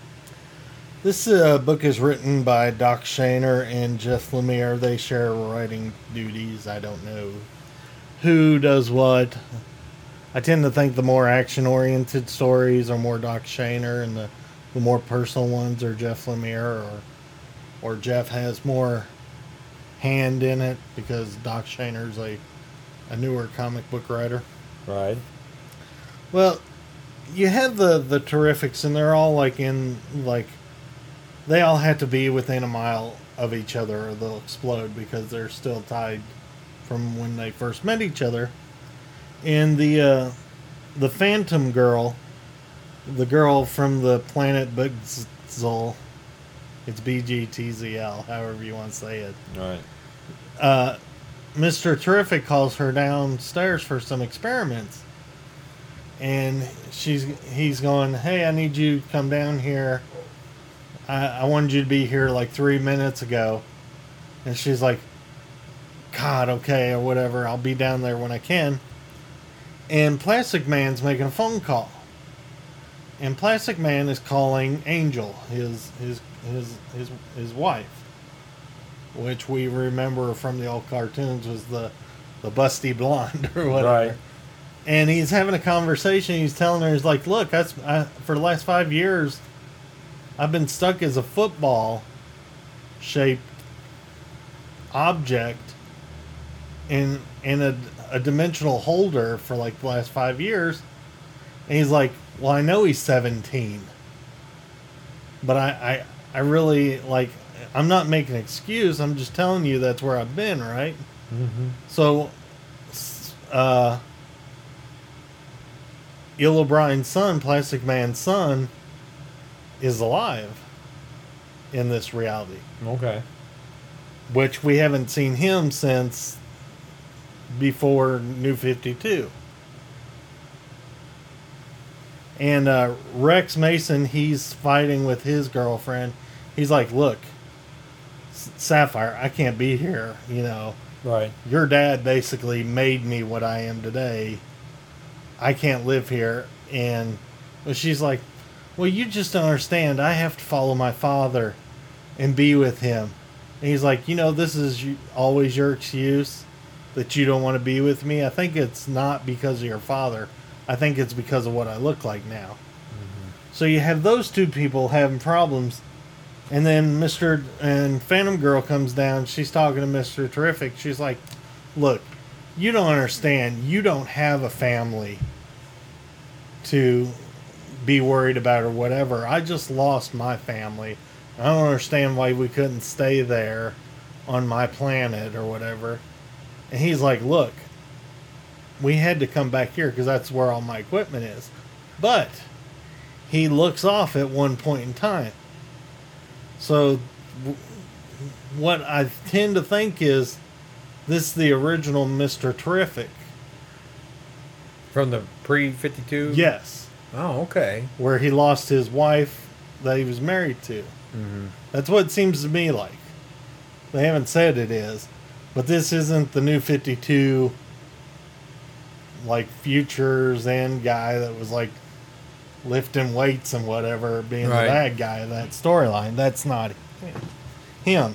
This book is written by Doc Shaner and Jeff Lemire. They share writing duties. I don't know who does what. I tend to think the more action-oriented stories are more Doc Shaner, and the the more personal ones are Jeff Lemire, or Jeff has more hand in it because Doc Shaner's a newer comic book writer. Right. Well, you have the Terrifics, and they're all they all have to be within a mile of each other or they'll explode because they're still tied from when they first met each other. And the Phantom Girl, the girl from the planet Bugzil, it's BGTZL, however you want to say it. Right. Mr. Terrific calls her downstairs for some experiments. And he's going, hey, I need you to come down here. I wanted you to be here like 3 minutes ago. And she's like, God, okay, or whatever. I'll be down there when I can. And Plastic Man's making a phone call. And Plastic Man is calling Angel, his wife. Which we remember from the old cartoons was the busty blonde or whatever. Right. And he's having a conversation. He's telling her, he's like, look, for the last 5 years, I've been stuck as a football-shaped object in a dimensional holder for like the last 5 years. And he's like, well, I know he's 17. But I really, like, I'm not making an excuse. I'm just telling you that's where I've been, right? Mm-hmm. So, Il O'Brien's son, Plastic Man's son, is alive in this reality. Okay. Which we haven't seen him since before New 52. And Rex Mason, he's fighting with his girlfriend. He's like, look, Sapphire, I can't be here, you know. Right. Your dad basically made me what I am today. I can't live here. And she's like, well, you just don't understand. I have to follow my father and be with him. And he's like, you know, this is always your excuse that you don't want to be with me. I think it's not because of your father. I think it's because of what I look like now. Mm-hmm. So you have those two people having problems. And then Phantom Girl comes down. She's talking to Mr. Terrific. She's like, look, you don't understand. You don't have a family to be worried about or whatever. I just lost my family. I don't understand why we couldn't stay there on my planet or whatever. And he's like, look, we had to come back here because that's where all my equipment is. But he looks off at one point in time. So what I tend to think is this is the original Mr. Terrific. From the pre-52? Yes. Oh, okay. Where he lost his wife that he was married to. Mm-hmm. That's what it seems to me like. They haven't said it is. But this isn't the New 52, like, Futures End guy that was, like, lifting weights and whatever, being Right. the bad guy of that storyline. That's not him.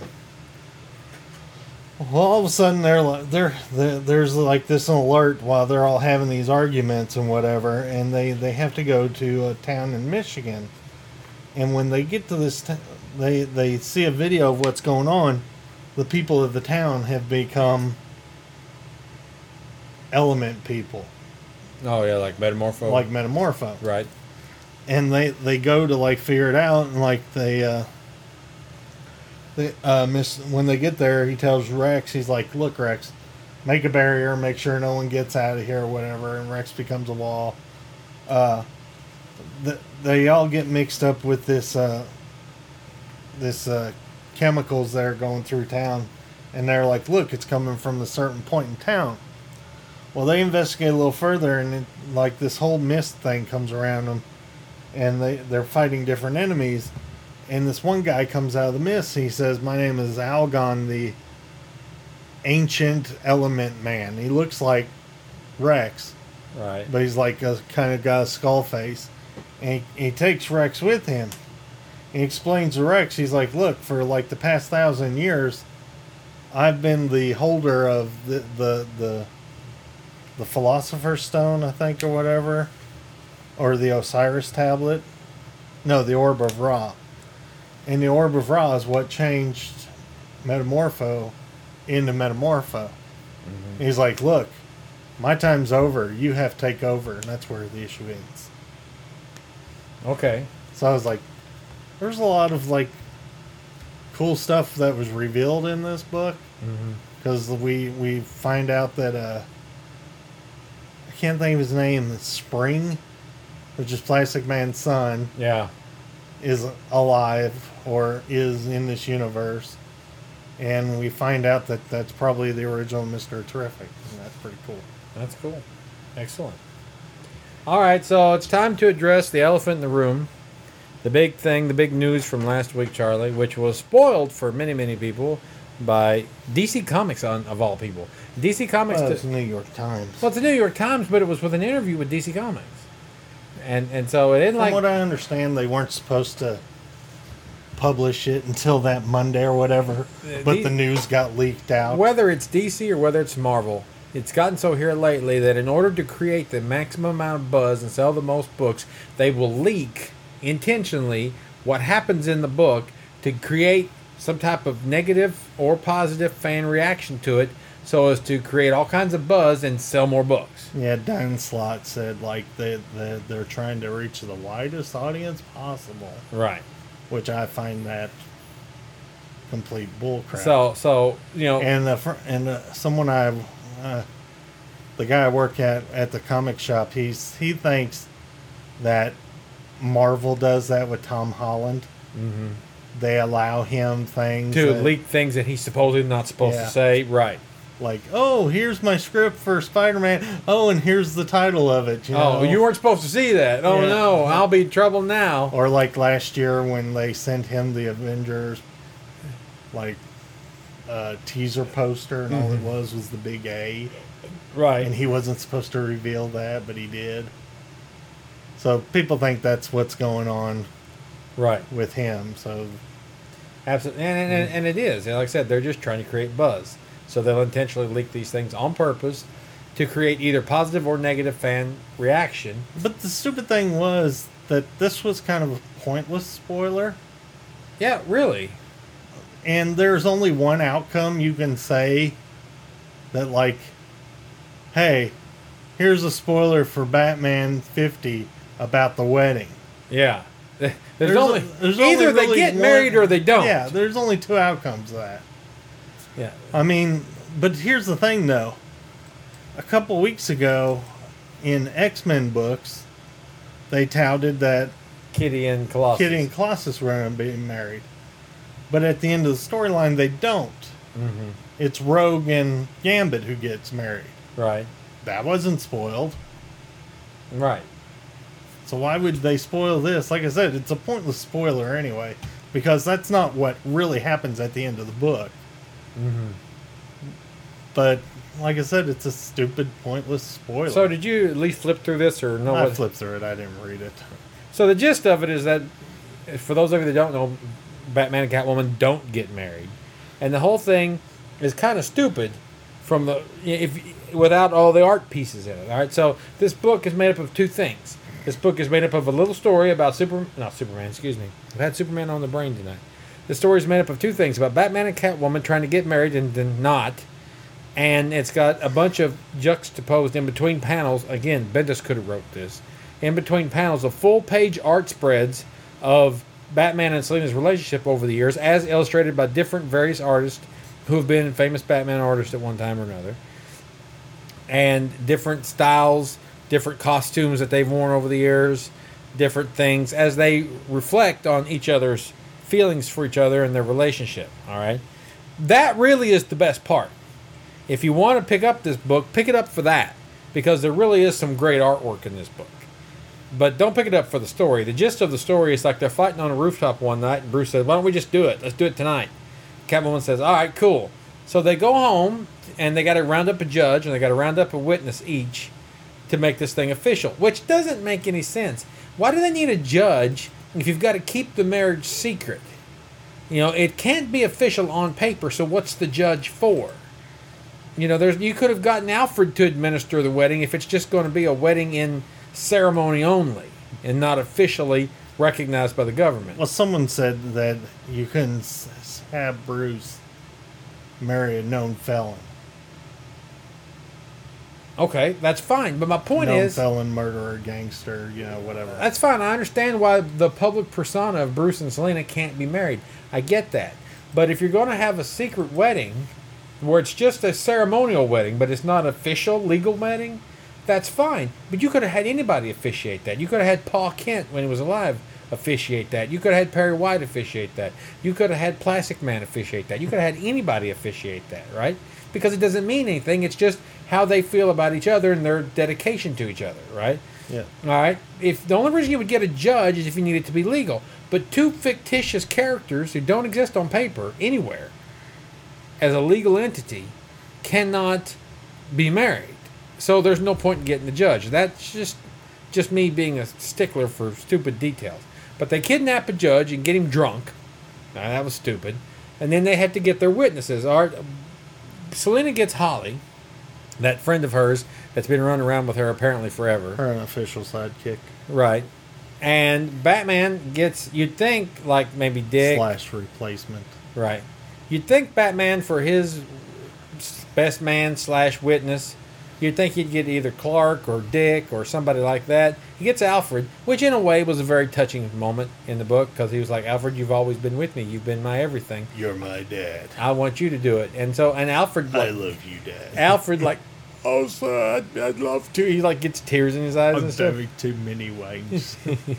Well, all of a sudden, there's like this alert while they're all having these arguments and whatever, and they have to go to a town in Michigan. And when they get to this, they see a video of what's going on. The people of the town have become element people, Oh, yeah, like Metamorpho. like Metamorpho. Right. And they go to like figure it out, and like when they get there, he tells Rex, he's like, look, Rex, make a barrier, make sure no one gets out of here or whatever. And Rex becomes a wall. They all get mixed up with this chemicals that are going through town, and they're like, look, it's coming from a certain point in town. Well, they investigate a little further, and like this whole mist thing comes around them, and they're fighting different enemies. And this one guy comes out of the mist. He says, my name is Algon, the Ancient Element Man. He looks like Rex, Right. but he's like a kind of got a skull face. And he takes Rex with him. He explains to Rex, he's like, look, for like the past 1,000 years, I've been the holder of the Philosopher's Stone, I think, or whatever, or the Osiris Tablet. No, the Orb of Ra. And the Orb of Ra is what changed Metamorpho into Metamorpho. He's like, look, my time's over. You have to take over. And that's where the issue ends. Okay. So I was like, there's a lot of, like, cool stuff that was revealed in this book. Because we find out that, I can't think of his name, Spring, which is Plastic Man's son, Yeah. is alive or is in this universe. And we find out that that's probably the original Mr. Terrific. And that's pretty cool. That's cool. Excellent. All right, so it's time to address the elephant in the room. The big thing, the big news from last week, Charlie, which was spoiled for many, many people by DC Comics, of all people. DC Comics... Well, it's the New York Times. Well, it's the New York Times, but it was with an interview with DC Comics. And so it didn't From what I understand, they weren't supposed to publish it until that Monday or whatever, but the news got leaked out. Whether it's DC or whether it's Marvel, it's gotten so here lately that in order to create the maximum amount of buzz and sell the most books, they will leak intentionally what happens in the book to create some type of negative or positive fan reaction to it so as to create all kinds of buzz and sell more books. Yeah, Dan Slott said like they're trying to reach the widest audience possible, Right. which I find that complete bullcrap. So you know, And someone the guy I work at the comic shop, he thinks that Marvel does that with Tom Holland. Mm-hmm. They allow him things to that, leak things that he's supposedly not supposed Yeah. to say. Right. like, oh, here's my script for Spider-Man. Oh, and here's the title of it. You know? Oh, you weren't supposed to see that. Oh Yeah. no, I'll be in trouble now. Or like last year when they sent him the Avengers, like, teaser poster, and all it was the big A. Right. And he wasn't supposed to reveal that, but he did. So people think that's what's going on Right. with him. So Absolutely. And it is. And like I said, they're just trying to create buzz. So they'll intentionally leak these things on purpose to create either positive or negative fan reaction. but the stupid thing was that this was kind of a pointless spoiler. Yeah, really. And there's only one outcome you can say that, like, hey, here's a spoiler for Batman 50 about the wedding. Yeah. There's only either they really get one- married or they don't. Yeah, there's only two outcomes of that. Yeah. I mean, but here's the thing, though. A couple weeks ago, in X-Men books, they touted that Kitty and Colossus. Kitty and Colossus were going to be married. But at the end of the storyline, they don't. Mm-hmm. It's Rogue and Gambit who gets married. Right. That wasn't spoiled. Right. So why would they spoil this? Like I said, it's a pointless spoiler anyway, because that's not what really happens at the end of the book. Mm-hmm. But like I said, it's a stupid, pointless spoiler. So did you at least flip through this or know I what? flipped through it. I didn't read it. So the gist of it is that, for those of you that don't know, Batman and Catwoman don't get married, and the whole thing is kind of stupid from without all the art pieces in it. All right, so this book is made up of two things. This book is made up of a little story about Superman. Excuse me. I've had Superman on the brain tonight. The story is made up of two things about Batman and Catwoman trying to get married and then not. And it's got a bunch of juxtaposed in between panels. Again, Bendis could have wrote this. In between panels of full-page art spreads of Batman and Selina's relationship over the years, as illustrated by different various artists who have been famous Batman artists at one time or another. And different styles, different costumes that they've worn over the years, different things as they reflect on each other's feelings for each other and their relationship. All right? That really is the best part. If you want to pick up this book, pick it up for that, because there really is some great artwork in this book. But don't pick it up for the story. The gist of the story is like they're fighting on a rooftop one night, and Bruce says, why don't we just do it? Let's do it tonight. Catwoman says, all right, cool. So they go home, and they got to round up a judge, and they got to round up a witness each to make this thing official, which doesn't make any sense. Why do they need a judge if you've got to keep the marriage secret? You know, it can't be official on paper, so what's the judge for? You know, you could have gotten Alfred to administer the wedding if it's just going to be a wedding in ceremony only and not officially recognized by the government. Well, someone said that you couldn't have Bruce marry a known felon. Okay, that's fine. But my point Known is, felon, murderer, gangster, whatever. that's fine. I understand why the public persona of Bruce and Selena can't be married. I get that. But if you're going to have a secret wedding where it's just a ceremonial wedding, but it's not official, legal wedding, that's fine. But you could have had anybody officiate that. You could have had Paul Kent, when he was alive, officiate that. You could have had Perry White officiate that. You could have had Plastic Man officiate that. You could have had anybody officiate that, right? Because it doesn't mean anything. It's just how they feel about each other and their dedication to each other, right? Yeah. All right. If the only reason you would get a judge is if you need it to be legal, but two fictitious characters who don't exist on paper anywhere as a legal entity cannot be married. So there's no point in getting the judge. That's just me being a stickler for stupid details. But they kidnap a judge and get him drunk. Now, that was stupid. And then they have to get their witnesses. Selena gets Holly, that friend of hers that's been running around with her apparently forever. Her unofficial sidekick. Right. And Batman gets, you'd think, like maybe Dick. / replacement. Right. You'd think Batman, for his best man / witness, you'd think he'd get either Clark or Dick or somebody like that. He gets Alfred, which in a way was a very touching moment in the book, because he was like, Alfred, you've always been with me. You've been my everything. You're my dad. I want you to do it. And Alfred, I love you, Dad. Alfred, like, oh, son, I'd love to. He, like, gets tears in his eyes I'm and stuff. having too many wings.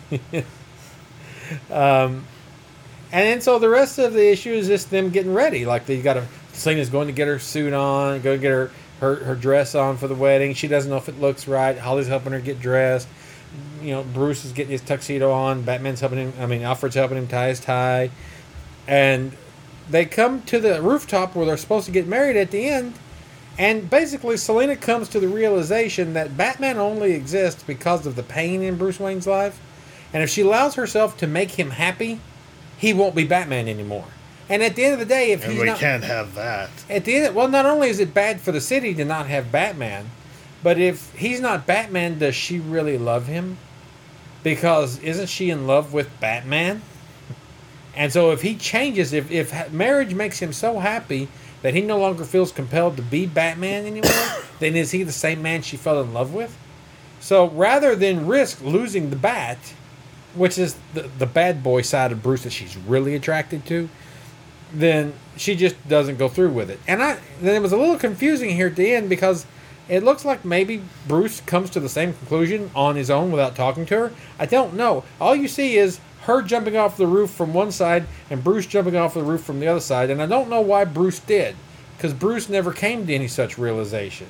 And then so the rest of the issue is just them getting ready. Like, Selena's going to get her suit on, going to get her dress on for the wedding. She doesn't know if it looks right. Holly's helping her get dressed. Bruce is getting his tuxedo on. Alfred's helping him tie his tie. And they come to the rooftop where they're supposed to get married at the end. And basically, Selena comes to the realization that Batman only exists because of the pain in Bruce Wayne's life. And if she allows herself to make him happy, he won't be Batman anymore. And at the end of the day, if and he's we not, can't have that. at the end, well, not only is it bad for the city to not have Batman, but if he's not Batman, does she really love him? Because isn't she in love with Batman? And so if he changes, if marriage makes him so happy that he no longer feels compelled to be Batman anymore, then is he the same man she fell in love with? So rather than risk losing the Bat, which is the bad boy side of Bruce that she's really attracted to, then she just doesn't go through with it. And then it was a little confusing here at the end, because it looks like maybe Bruce comes to the same conclusion on his own without talking to her. I don't know. All you see is her jumping off the roof from one side and Bruce jumping off the roof from the other side. And I don't know why Bruce did, because Bruce never came to any such realization.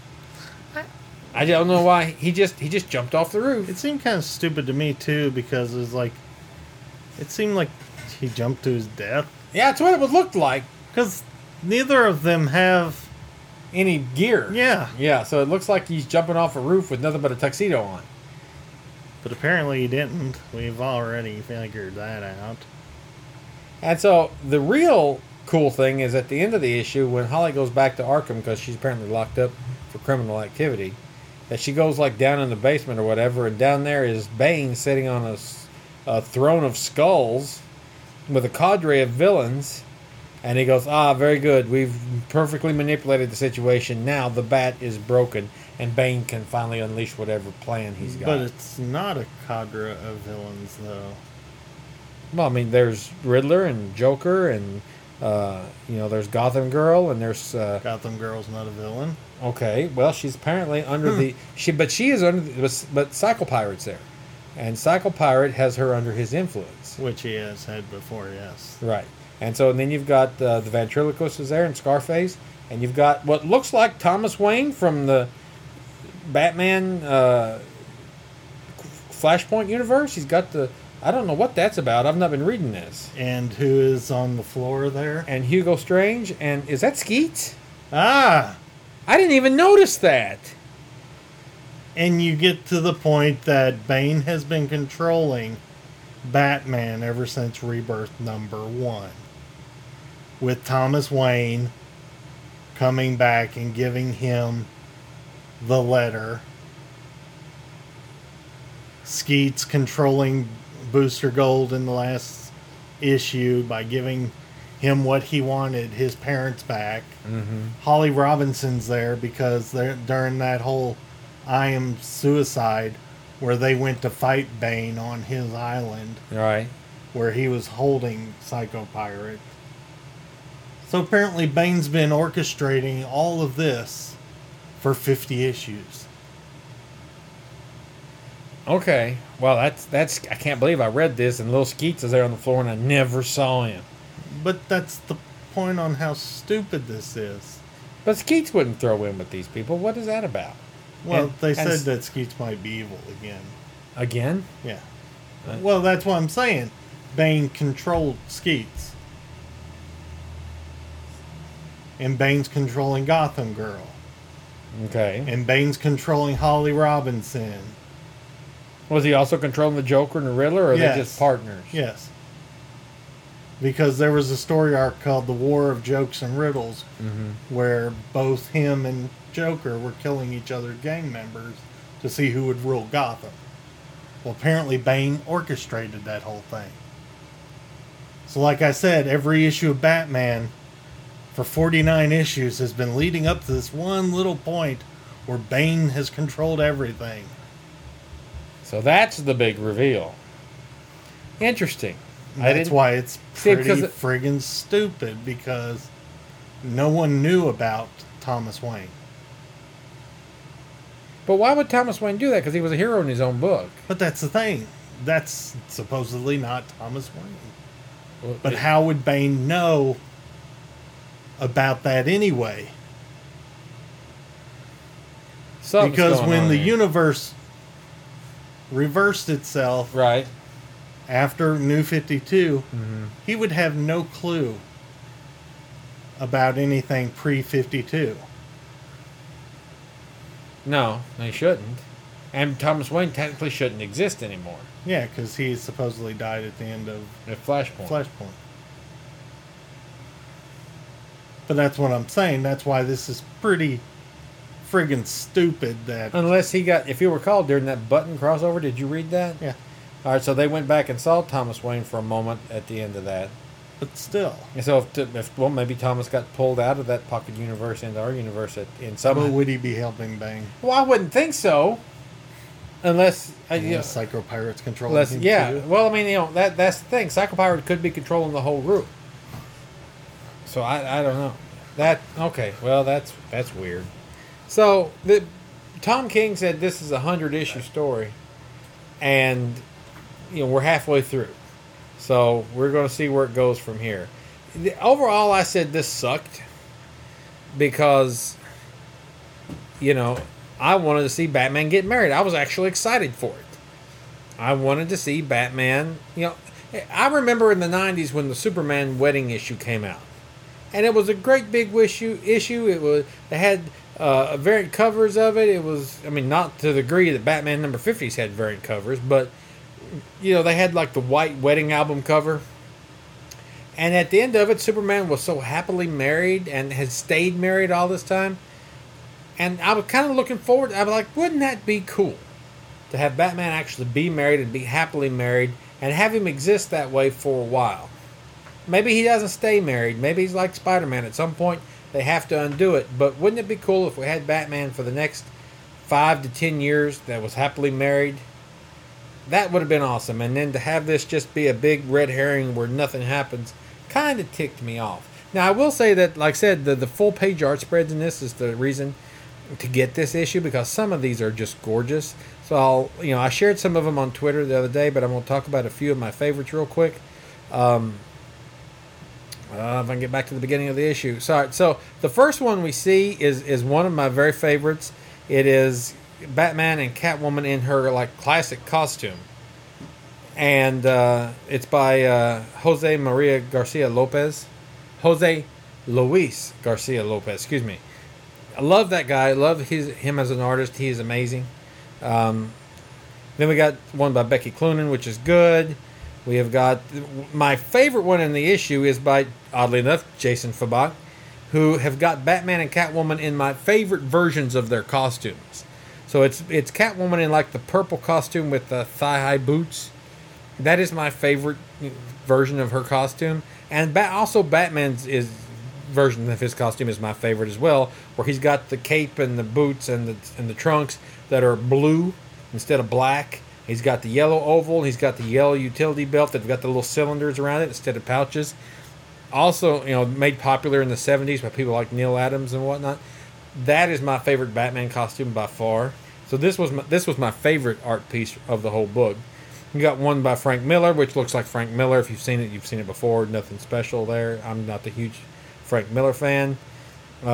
I don't know why. He just jumped off the roof. It seemed kind of stupid to me, too, because it seemed like he jumped to his death. Yeah, that's what it would look like. Because neither of them have Any gear. Yeah. Yeah, so it looks like he's jumping off a roof with nothing but a tuxedo on. But apparently he didn't. We've already figured that out. And so the real cool thing is at the end of the issue, when Holly goes back to Arkham, because she's apparently locked up for criminal activity, that she goes like down in the basement or whatever, and down there is Bane sitting on a throne of skulls with a cadre of villains. And he goes, very good. We've perfectly manipulated the situation. Now the bat is broken, and Bane can finally unleash whatever plan he's got. But it's not a cadre of villains, though. Well, I mean, there's Riddler and Joker, and there's Gotham Girl, and there's Gotham Girl's not a villain. okay. Well, she's apparently under she is under but Cycle Pirate's there, and Cycle Pirate has her under his influence. Which he has had before, yes. Right. And then you've got the ventriloquist is there, and Scarface, and you've got what looks like Thomas Wayne from the Batman Flashpoint universe. He's got I don't know what that's about. I've not been reading this. And who is on the floor there? And Hugo Strange, and is that Skeet? Ah! I didn't even notice that. And you get to the point that Bane has been controlling Batman ever since Rebirth #1. With Thomas Wayne coming back and giving him the letter. Skeet's controlling Booster Gold in the last issue by giving him what he wanted, his parents back. Holly Robinson's there because during that whole I Am Suicide, where they went to fight Bane on his island, Right. where he was holding Psycho Pirate. So apparently Bane's been orchestrating all of this for 50 issues. Okay. Well, that's. I can't believe I read this and Lil Skeets is there on the floor and I never saw him. But that's the point on how stupid this is. But Skeets wouldn't throw in with these people. What is that about? Well, And- they and said s- that Skeets might be evil again. Again? Yeah. Well, that's what I'm saying. Bane controlled Skeets. And Bane's controlling Gotham Girl. Okay. And Bane's controlling Holly Robinson. Was he also controlling the Joker and the Riddler, or are Yes. they just partners? Yes. Because there was a story arc called The War of Jokes and Riddles, where both him and Joker were killing each other's gang members to see who would rule Gotham. Well, apparently Bane orchestrated that whole thing. So like I said, every issue of Batman for 49 issues has been leading up to this one little point where Bane has controlled everything. So that's the big reveal. Interesting. That's why it's See, pretty because friggin' stupid, because no one knew about Thomas Wayne. But why would Thomas Wayne do that? Because he was a hero in his own book. But that's the thing. That's supposedly not Thomas Wayne. Well, But how would Bane know about that anyway? something's Because going when on the here. universe reversed itself Right. after New 52, Mm-hmm. he would have no clue about anything pre-52. No, they shouldn't. And Thomas Wayne technically shouldn't exist anymore. Yeah, because he supposedly died at the end of At Flashpoint. Flashpoint. But that's what I'm saying. That's why this is pretty friggin' stupid that... Unless he got, if you recall, during that Button crossover, did you read that? Yeah, All right, so they went back and saw Thomas Wayne for a moment at the end of that. but still. And so, well, maybe Thomas got pulled out of that pocket universe into our universe in some. But would he be helping Bane? Well, I wouldn't think so, unless Psycho Pirates controlling unless him yeah. too? Well, I mean, that's the thing. Psycho Pirate could be controlling the whole group. So I don't know. That okay? Well, that's weird. So Tom King said this is a 100-issue story, and we're halfway through. So we're going to see where it goes from here. Overall, I said this sucked because, I wanted to see Batman get married. I was actually excited for it. I wanted to see Batman. I remember in the 90s when the Superman wedding issue came out. And it was a great big issue. They had variant covers of it. It was, not to the degree that Batman number 50s had variant covers, but they had like the white wedding album cover. And at the end of it, Superman was so happily married and had stayed married all this time. And I was kind of looking forward. I was like, wouldn't that be cool to have Batman actually be married and be happily married and have him exist that way for a while? Maybe he doesn't stay married. Maybe he's like Spider-Man. At some point, they have to undo it. But wouldn't it be cool if we had Batman for the next 5 to 10 years that was happily married? That would have been awesome. And then to have this just be a big red herring where nothing happens kind of ticked me off. Now, I will say that, like I said, the full-page art spreads in this is the reason to get this issue because some of these are just gorgeous. So, I shared some of them on Twitter the other day, but I'm going to talk about a few of my favorites real quick. If I can get back to the beginning of the issue. Sorry. So the first one we see is one of my very favorites. It is Batman and Catwoman in her classic costume, and it's by Jose Luis Garcia Lopez. Excuse me. I love that guy. I love him as an artist. He is amazing. Then we got one by Becky Cloonan, which is good. We have got my favorite one in the issue is by, oddly enough, Jason Fabak, who have got Batman and Catwoman in my favorite versions of their costumes. So it's Catwoman in the purple costume with the thigh-high boots, That is my favorite version of her costume, and also Batman's version of his costume is my favorite as well, where he's got the cape and the boots and the trunks that are blue instead of black. He's got the yellow oval. He's got the yellow utility belt that's got the little cylinders around it instead of pouches. Also, made popular in the 70s by people like Neil Adams and whatnot. That is my favorite Batman costume by far. So this was my favorite art piece of the whole book. You got one by Frank Miller, which looks like Frank Miller. If you've seen it, you've seen it before. Nothing special there. I'm not the huge Frank Miller fan. We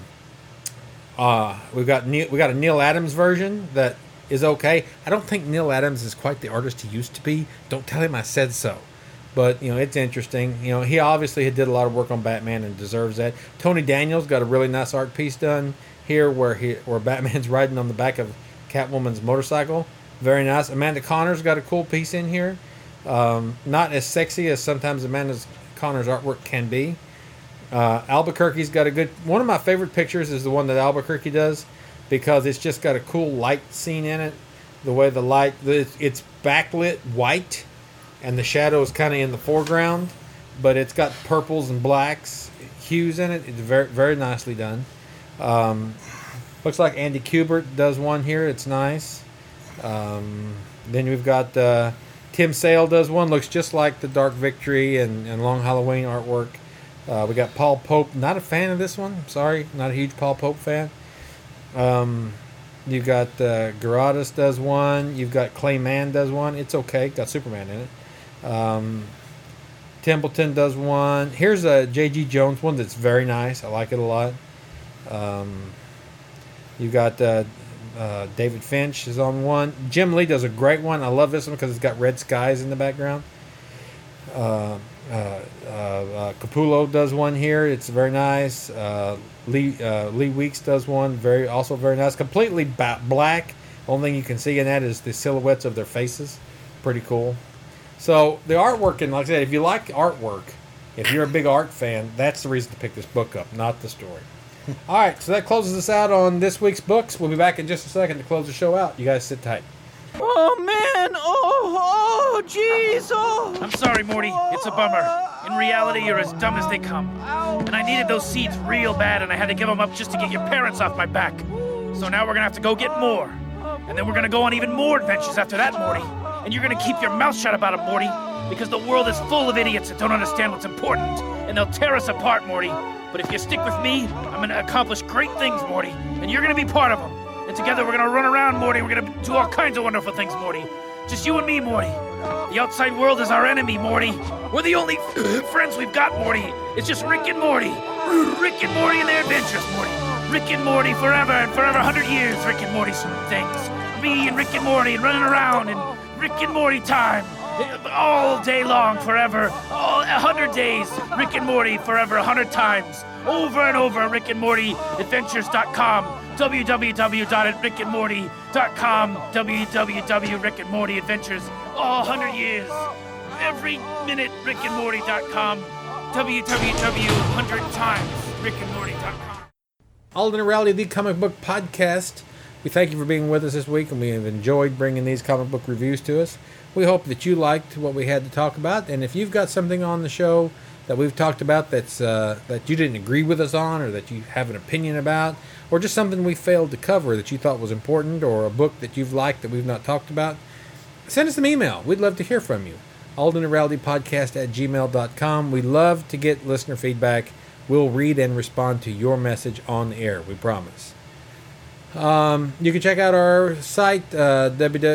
got a Neil Adams version that is okay. I don't think Neil Adams is quite the artist he used to be. Don't tell him I said so. But it's interesting. He obviously did a lot of work on Batman and deserves that. Tony Daniels got a really nice art piece done here where Batman's riding on the back of Catwoman's motorcycle. Very nice. Amanda Connor's got a cool piece in here. Not as sexy as sometimes Amanda Connor's artwork can be. Albuquerque's got a good... One of my favorite pictures is the one that Albuquerque does, because it's just got a cool light scene in it. The way the light... It's backlit white, and the shadow is kind of in the foreground, but it's got purples and blacks, hues in it. It's very, very nicely done. Looks like Andy Kubert does one here. It's nice. Then we've got Tim Sale does one. Looks just like the Dark Victory and Long Halloween artwork. We got Paul Pope. Not a fan of this one. Sorry, not a huge Paul Pope fan. You got Garadas does one. You've got Clay Mann does one. It's okay. Got Superman in it. Templeton does one. Here's a J.G. Jones one that's very nice. I like it a lot. You've got David Finch is on one. Jim Lee does a great one. I love this one because it's got red skies in the background. Capullo does one here. It's very nice. Lee Weeks does one. Also very nice. Completely black. Only thing you can see in that is the silhouettes of their faces. Pretty cool. So the artwork, and like I said, if you like artwork, if you're a big art fan, that's the reason to pick this book up, not the story. All right, so that closes us out on this week's books. We'll be back in just a second to close the show out. You guys sit tight. Oh, man. Oh, jeez. Oh. I'm sorry, Morty. It's a bummer. In reality, you're as dumb as they come. And I needed those seeds real bad, and I had to give them up just to get your parents off my back. So now we're gonna have to go get more. And then we're gonna go on even more adventures after that, Morty. And you're gonna keep your mouth shut about it, Morty. Because the world is full of idiots that don't understand what's important. And they'll tear us apart, Morty. But if you stick with me, I'm gonna accomplish great things, Morty. And you're gonna be part of them. And together we're gonna run around, Morty. We're gonna do all kinds of wonderful things, Morty. Just you and me, Morty. The outside world is our enemy, Morty. We're the only friends we've got, Morty. It's just Rick and Morty. Rick and Morty and their adventures, Morty. Rick and Morty forever and forever, 100 years. Rick and Morty things. Me and Rick and Morty and running around in Rick and Morty time. All day long, forever. All 100 days. Rick and Morty forever, 100 times. Over and over, rickandmortyadventures.com. www.rickandmorty.com. www.rickandmortyadventures. All 100 years. Every minute, rickandmorty.com. www.100times.rickandmorty.com. Alternate Reality, the comic book podcast. We thank you for being with us this week, and we have enjoyed bringing these comic book reviews to us. We hope that you liked what we had to talk about, and if you've got something on the show that we've talked about that's that you didn't agree with us on, or that you have an opinion about, or just something we failed to cover that you thought was important, or a book that you've liked that we've not talked about, send us an email. We'd love to hear from you. alternaterealitypodcast@gmail.com. We love to get listener feedback. We'll read and respond to your message on the air, we promise. You can check out our site, I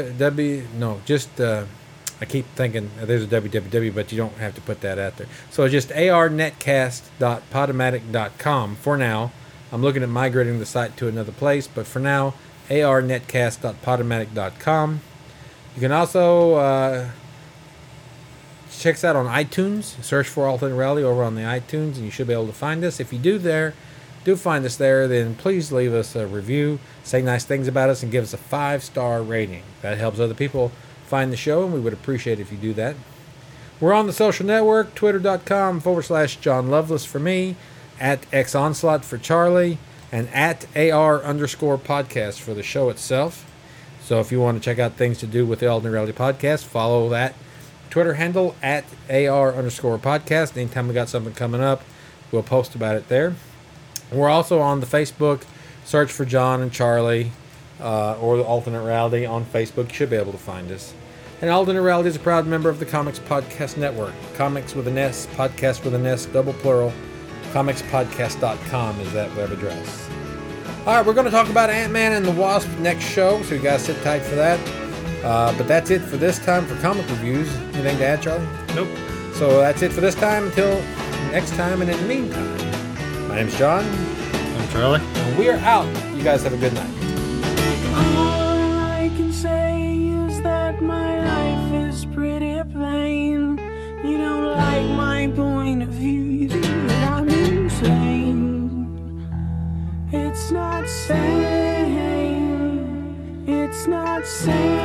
keep thinking there's a www, but you don't have to put that out there. So just arnetcast.podomatic.com for now. I'm looking at migrating the site to another place, but for now, arnetcast.podomatic.com. You can also check us out on iTunes. Search for Alternate Reality over on the iTunes, and you should be able to find us. If you do find us there, then please leave us a review, say nice things about us, and give us a 5-star rating. That helps other people find the show, and we would appreciate it if you do that. We're on the social network, twitter.com/John Loveless for me, @XOnslaught for Charlie, and @AR_podcast for the show itself. So if you want to check out things to do with the Alternate Reality podcast, follow that Twitter handle at AR_podcast. Anytime we got something coming up, we'll post about it there. We're also on the Facebook. Search for John and Charlie or the Alternate Reality on Facebook. You should be able to find us. And Alternate Reality is a proud member of the Comics Podcast Network. Comics with an S, podcast with an S, double plural. ComicsPodcast.com is that web address. All right, we're going to talk about Ant-Man and the Wasp next show, so you guys sit tight for that. But that's it for this time for comic reviews. Anything to add, Charlie? Nope. So that's it for this time. Until next time, and in the meantime, my name's John, I'm Charlie. and we are out. You guys have a good night. All I can say is that my life is pretty plain. You don't like my point of view, you think that I'm insane. It's not sane. It's not sane.